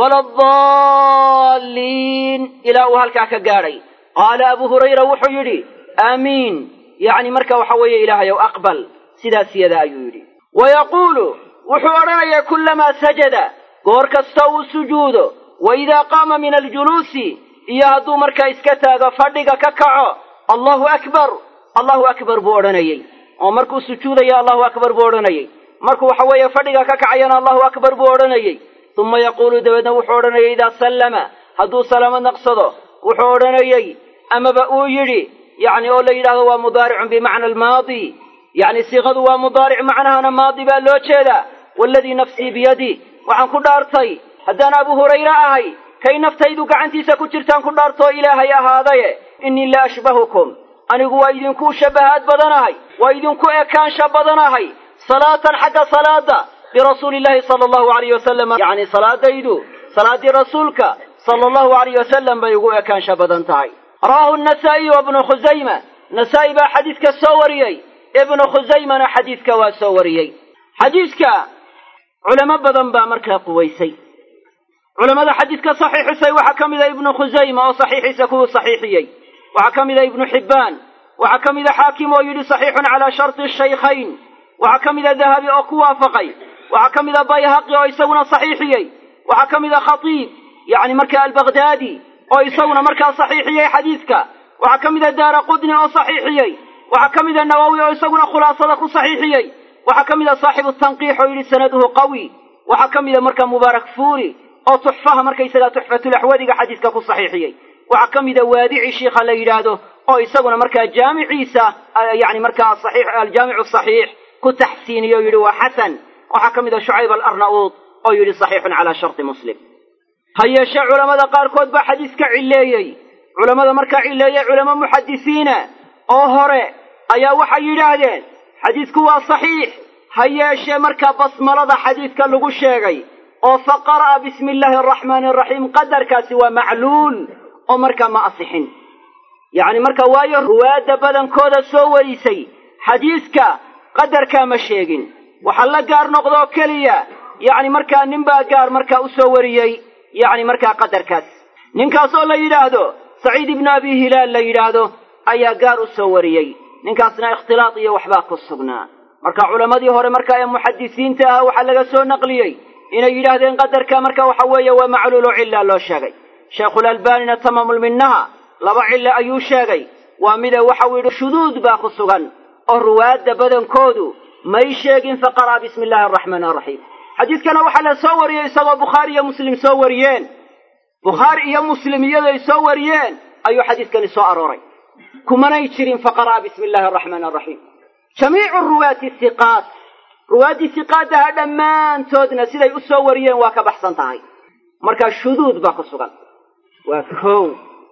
waladaalliin ilaa uu halkaa ka gaadhay qaala abu hurayra wuxuu yidhi aamiin yani marka waxa weeye ilaahayow aqbal sidaas yada ayuu yidhi wayaquulu wuxuu odhanayaa kullamaa sajada goor kasta uu sujuudo wa idaa qaama min aljuluusi iyo hadduu markaa iska taago fadhiga ka kaco allahu akbar allahu akbar buu odhanayey oo markuu sujuudayo allahu akbar buu odhanayey markuu waxa weeye fadhiga ka kacayana allahu akbar buu odhanayey uma yaquulu dabeedna wuxuu odhanayay idaa sallama hadduu salaamo naqsado wuxuu odhanayey amaba uu yidhi yani oo la yidhahdo waa mudaaricun bimacna almaadi yani siiqadu waa mudaaric macnahana maadi baa loo jeedaa waaladii nafsii biyadi waxaan ku dhaartay haddaan abu hurayre ahay kay naftaydu gacantiisa ku jirtaan ku dhaartoo ilaahay ahaadaye innii la ashbahukum anigu waa idinku shabahaad badanahay waa idinku ekaansha badanahay salaatan xagga salaada birasuuli illaahi sala allahu alayh wasalam yani salaadaydu salaaddii rasuulka sala allahu alayh wasalam bay ugu ekaansha badan tahay rawaahu annasaa'iy wa ibnu khusayma nasaa'i baa xadiidka soo wariyey ibnu khusaymana xadiidka waa soo wariyey xadiidka culamo badan baa markaa quwaysay culamada xadiidka saxiixisay waxaa ka mida ibnu khusayma oo saxiixiisa kuwuu saxiixiyey waxaa ka mida ibnu xibbaan waxaa ka mida xaakim oo yidhi saxiixun calaa sharti shaykhayn waxaa ka mida dahabi oo ku waafaqay waxaa ka mida bayhaqi oo isaguna saxiixiyey waxaa ka mida khatiib yani markaa albagdaadi oo isaguna markaa saxiixiyey xadiidka waxaa ka mida daara qudni oo saxiixiyey waxaa ka mida nawowi oo isaguna khulaasada ku saxiixiyey waxaa ka mida saaxibu tanqiix oo yidhi sanaduhu qawi waxaa ka mida markaa mubaarak fuuri oo tuxfaha markaysagaa tuxfatulaxwadiga xadiidka ku saxiixiyey waxaa ka mida waadici shiikha la yidhaahdo oo isaguna markaa jaamiciisa yani markaa saxiix aljaamicu saxiix ku taxsiiniye oo yidhi waa xasan waxaa ka mida shucayb alarnauud oo yidhi saxiixun calaa sharti muslim ha yeeshee culamada qaarkood baa xadiiska cilleeyey culamada markaa cilleeyey culamo muxadisiina oo hore ayaa waxay yidhaahdeen xadiisku waa saxiix ha yeeshee markaa basmalada xadiidka lagu sheegay oo faqara'a bismi illaahi araxmaani araxiim qadarkaasi waa macluul oo markaa ma asixin yacni marka waayo ruwaadda badankooda soo warisay xadiiska qadarkaa ma sheegin waxaa la gaar noqdoo keliya yacni markaa ninbaa gaar markaa u soo wariyey yacni markaa qadarkaas ninkaas oo la yidhaahdo saciid ibnu abi hilaal la yidhaahdo ayaa gaar u soo wariyey ninkaasna ikhtilaad iyo waxbaa ku sugnaa marka culammadii hore markaa ee muxadisiinta ahaa waxaa laga soo naqliyey inay yidhaahdeen qadarka marka waxa weeye waa macluulu cilla loo sheegay sheekhulalbaanina tamaamulminnaha laba cille ayuu sheegay waa mide waxau yidhi shuduud baa ku sugan oo ruwaadda badankoodu may sheegin faqara'a bismi illaahi araxmaani araxiim xadiidkana waxaa la soo wariyey isagoo bukhaari iyo muslim soo wariyeen bukhaari iyo muslim iyadoy soo wariyeen ayuu xadiidkani soo arooray kumanay jirin faqara'a bismi illaahi araxmaani araxiim jamiicu ruwaati hiqaat ruwaaddii hiqaadaha dhammaantoodna siday u soo wariyeen waa ka baxsan tahay markaa shuduud baa ku sugan waa kow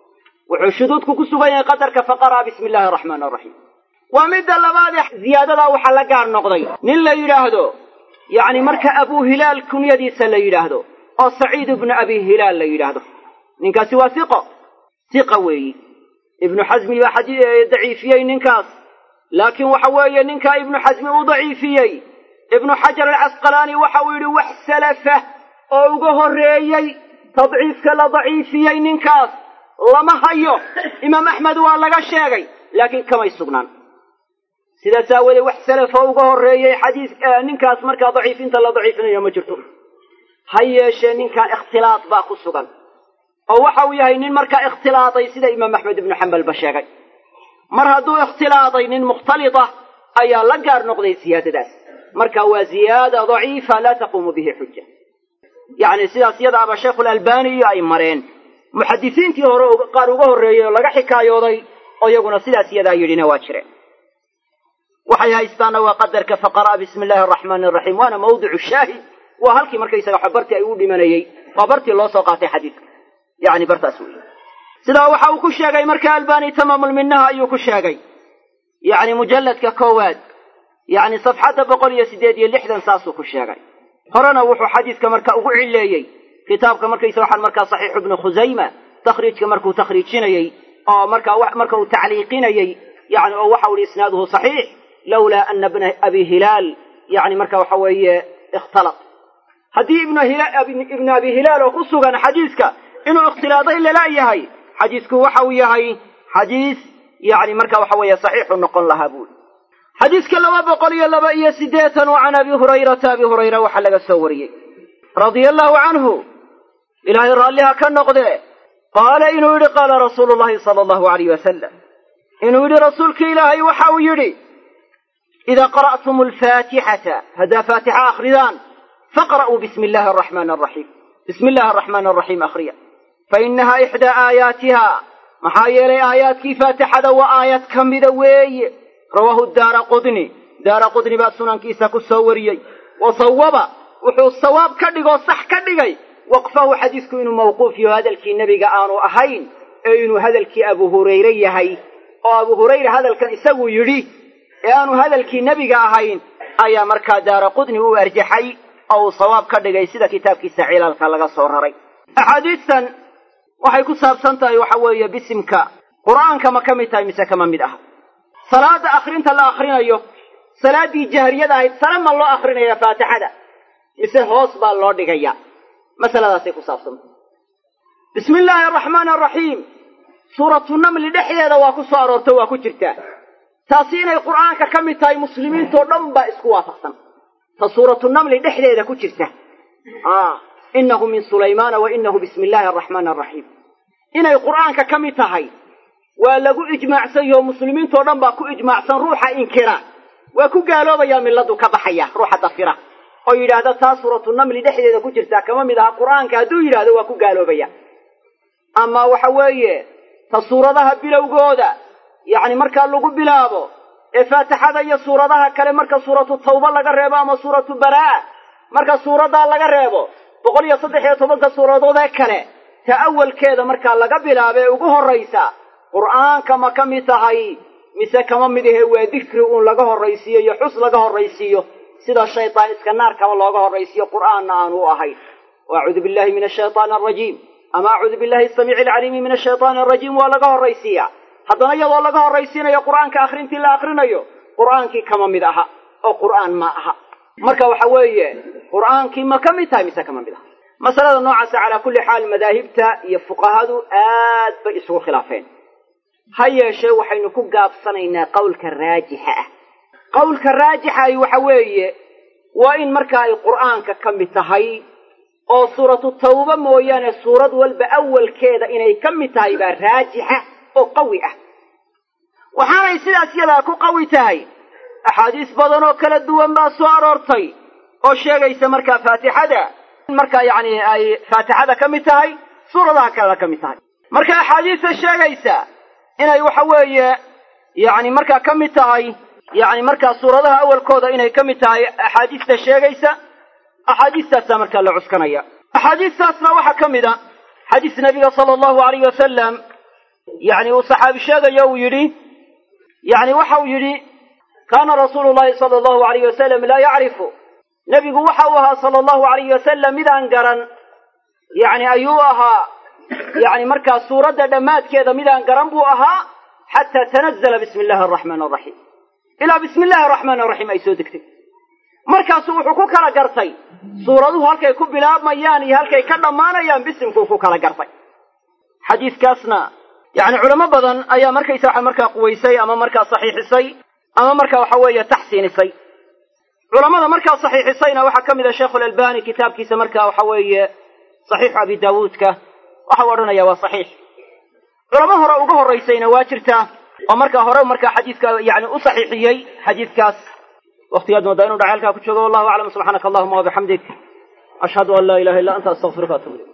wuxuu shuduudku ku sugan yahay qadarka faqara'a bismi illaahi araxmaani araxiim waa midda labaadee ziyaadadaa waxaa la gaar noqday nin la yidhaahdo yacni marka abuu hilaal kunyadiisa la yidhaahdo oo saciid ibnu abi hilaal la yidhaahdo ninkaasi waa hiqo hiqa weeyi ibnu xasmi baa xadi daciifiyey ninkaas laakiin waxa weeye ninkaa ibnu xasmi uu daciifiyey ibnu xajar alcasqalaani waxa uu yidhi wax salafa oo uga horreeyey tadciifka la daciifiyey ninkaas lama hayo imaam axmed waa laga sheegay laakiin kamay sugnaan sidaas aawoodee wax salaf oo uga horreeyey xadiis ninkaas markaa daciifinta la daciifinayo ma jirto ha yeeshee ninkaan ikhtilaad baa ku sugan oo waxa uu yahay nin markaa ikhtilaaday sida imaam axmed ibnu xambalba sheegay mar hadduu ikhtilaaday nin mukhtalita ayaa la gaar noqday siyaadadaas marka waa ziyaada daciifa laa taquumu bihi xuja yacni sidaas iyada aba sheekhulalbaani iyo ay mareen muxadisiintii hore qaar uga horreeyey oo laga xikaayooday oo iyaguna sidaas iyadaa yidhina waa jireen waxay haystaana waa qadarka faqara'a bismi illaahi araxmaani araxiim waana mawdicu shaahid waa halkii markaysaga waxa bartii ay u dhimanayey waa bartii loo soo qaatay xadiidka yacni bartaas weeye sidaa waxa uu ku sheegay marka albani tamaamulminaha ayuu ku sheegay yacni mujalladka koowaad yacni safxadda boqol iyo siddeed iyo lixdan saasuu ku sheegay horena wuxuu xadiidka marka ugu cileeyey kitaabka markaysa waxaan markaa saxiixu ibnu khusayma takhriijka markuu takhriijinayey oo markaa marka uu tacliiqinayey yani oo waxa uhi isnaaduhu saxiix lawlaa ana bna abi hilaal yani marka waxa weeye ikhtalat haddii ibnu abi hilaal oo ku sugan xadiiska inuu ikhtilaaday laleeyahay xadiisku waxa uu yahay xadiis yani marka waxa weeye saxiixu noqon lahaa buuli xadiiska laba boqol iyo laba iyo siddeetan oo can abi hurayrata abi hurayra waxaa laga soo wariyey radia allahu canhu ilaahay raalliha ka noqdee qaala inuu yidhi qaala rasuulu llahi sala allahu alayh wasalam inuu yidhi rasuulka ilaahay waxa uu yidhi idaa qara'tum alfaatixata haddaa faatixa akridaan faqra'uu bismi illaahi araxmaani araxiim bismi illaahi araxmaani araxiim akhriya fa innahaa ixdaa aayaatiha maxaa yeelay aayaadkii faatixada waa aayad ka mida weeye rawaahu daara qudni daara qudni baa sunankiisa ku soo wariyey wa sawaba wuxuu sawaab ka dhigoo sax ka dhigay waqfahu xadiisku inuu mawquuf yaho hadalkii nebiga aanu ahayn ee inuu hadalkii abu hurayre yahay oo abu hurayre hadalkan isagu yidhi ee aanu hadalkii nebiga ahayn ayaa markaa daara qudni u arjaxay oo uu sawaab ka dhigay sida kitaabkiisa cilaalka laga soo raray axaadiistan waxay ku saabsan tahay waxa weeye bisimka qur'aanka ma ka mid tahay mise kama mid aha salaada akhrinta la akhrinayo salaaddii jahriyada ahayd sare ma loo akrinaya faatixada mise hoos baa loo dhigaya masaladaasay ku saabsantahay bismi illaahi araxmaani araxiim suuratu namli dhexdeeda waa ku soo aroortay waa ku jirtaa taasi inay qur'aanka ka mid tahay muslimiintoo dhan baa isku waafaqsan ta suuratu namli dhexdeeda ku jirta innahu min sulaymaana wa innahu bismi illaahi araxmaani araxiim inay qur'aanka ka mid tahay waa lagu ijmaacsan yaho muslimiintoo dhan baa ku ijmaacsan ruuxa inkira waa ku gaaloobayaa milladu ka baxaya ruuxa dafira oo yidhaahda taa suuratu namli dhexdeeda ku jirtaa kama mid aha qur'aanka hadduu yidhaahdo waa ku gaaloobaya ama waxa weeye ta suuradaha bilowgooda yacni markaa lagu bilaabo ee faatixada iyo suuradaha kale marka suuratu tawba laga reebo ama suuratu baraa marka suuraddaa laga reebo boqol iyo saddex iyo tobanka suuradoodee kale ta awalkeeda markaa laga bilaabo ee ugu horraysa qur'aanka ma ka mid tahay mise kama mid ahe waa dikri uun laga horraysiiyo iyo xus laga horraysiiyo sida shaydaan iska naarkaba looga horraysiiyo qur'aanna aanu u ahayn waacuudu billahi min ashaytaani alrajiim ama acuudu billahi asamiici alcaliimi min ashaytaani alrajiim waa laga horraysiiyaa haddana iyadoo laga horraysiinayo qur'aanka akhrintii la akhrinayo qur'aankii kama mid aha oo qur'aan ma aha marka waxa weeye qur'aankii ma ka mid tahay mise kama mid aha masalada noocaasa calaa kulli xaal madaahibta iyo fuqahadu aad bay isugu khilaafeen ha yeeshee waxaynu ku gaabsanaynaa qowlka raajixa ah qowlka raajixa ay waxa weeye waa in marka ay qur'aanka ka mid tahay oo suuratu tawba mooyaane suurad walba awalkeeda inay ka mid tahay baa raajixa oo qawi ah waxaanay sidaas yadaa ku qawi tahay axaadiis badan oo kala duwan baa soo aroortay oo sheegaysa markaa faatixada markaa yacni ay faatixada ka mid tahay suuradaha kalena ka mid tahay marka axaadiista sheegaysa inay waxa weeye yacni markaa ka mid tahay yacni markaa suuradaha awalkooda inay ka mid tahay axaadiista sheegaysa axaadiistaasaa markaa la cuskanaya axaadiistaasna waxaa ka mid a xadiis nabiga sala allahu alayh wasalam yacni uu saxaabi sheegayo uu yidhi yacni waxa uu yidhi kaana rasuulu llahi sala allahu alayh wasalam laa yacrifu nebigu waxa uu ahaa sala allahu alayh wasalam midaan garan yacni ayuu ahaa yacni markaa suuradda dhammaadkeeda midaan garan buu ahaa xataa tanazala bismi illahi araxmaani araxiim ilaa bismi illahi araxmaani araxiim ay soo degtay markaasuu wuxuu ku kala gartay suuraduhu halkay ku bilaabmayaan iyo halkay ka dhammaanayaan bisimkuu ku kala gartay xadiiskaasna yacni culamo badan ayaa markaysa waxa markaa quwaysay ama markaa saxiixisay ama markaa waxa weeye taxsiinisay culamada markaa saxiixisayna waxaa ka mid a sheekhu alalbani kitaabkiisa markaa waxa weeye saxiixu abi daawuudka waxa u odhanaya waa saxiix culamo hore uga horraysayna waa jirtaa oo markaa hore markaa xadiiska yacni u saxiixiyey xadiiskaas waqtigaad moodaa inu dhaca halkaa ku joogo wallahu aclam subxaanaka allahuma wabixamdik ashhadu an laa ilaha illa anta astaqfiruka atubu ilayk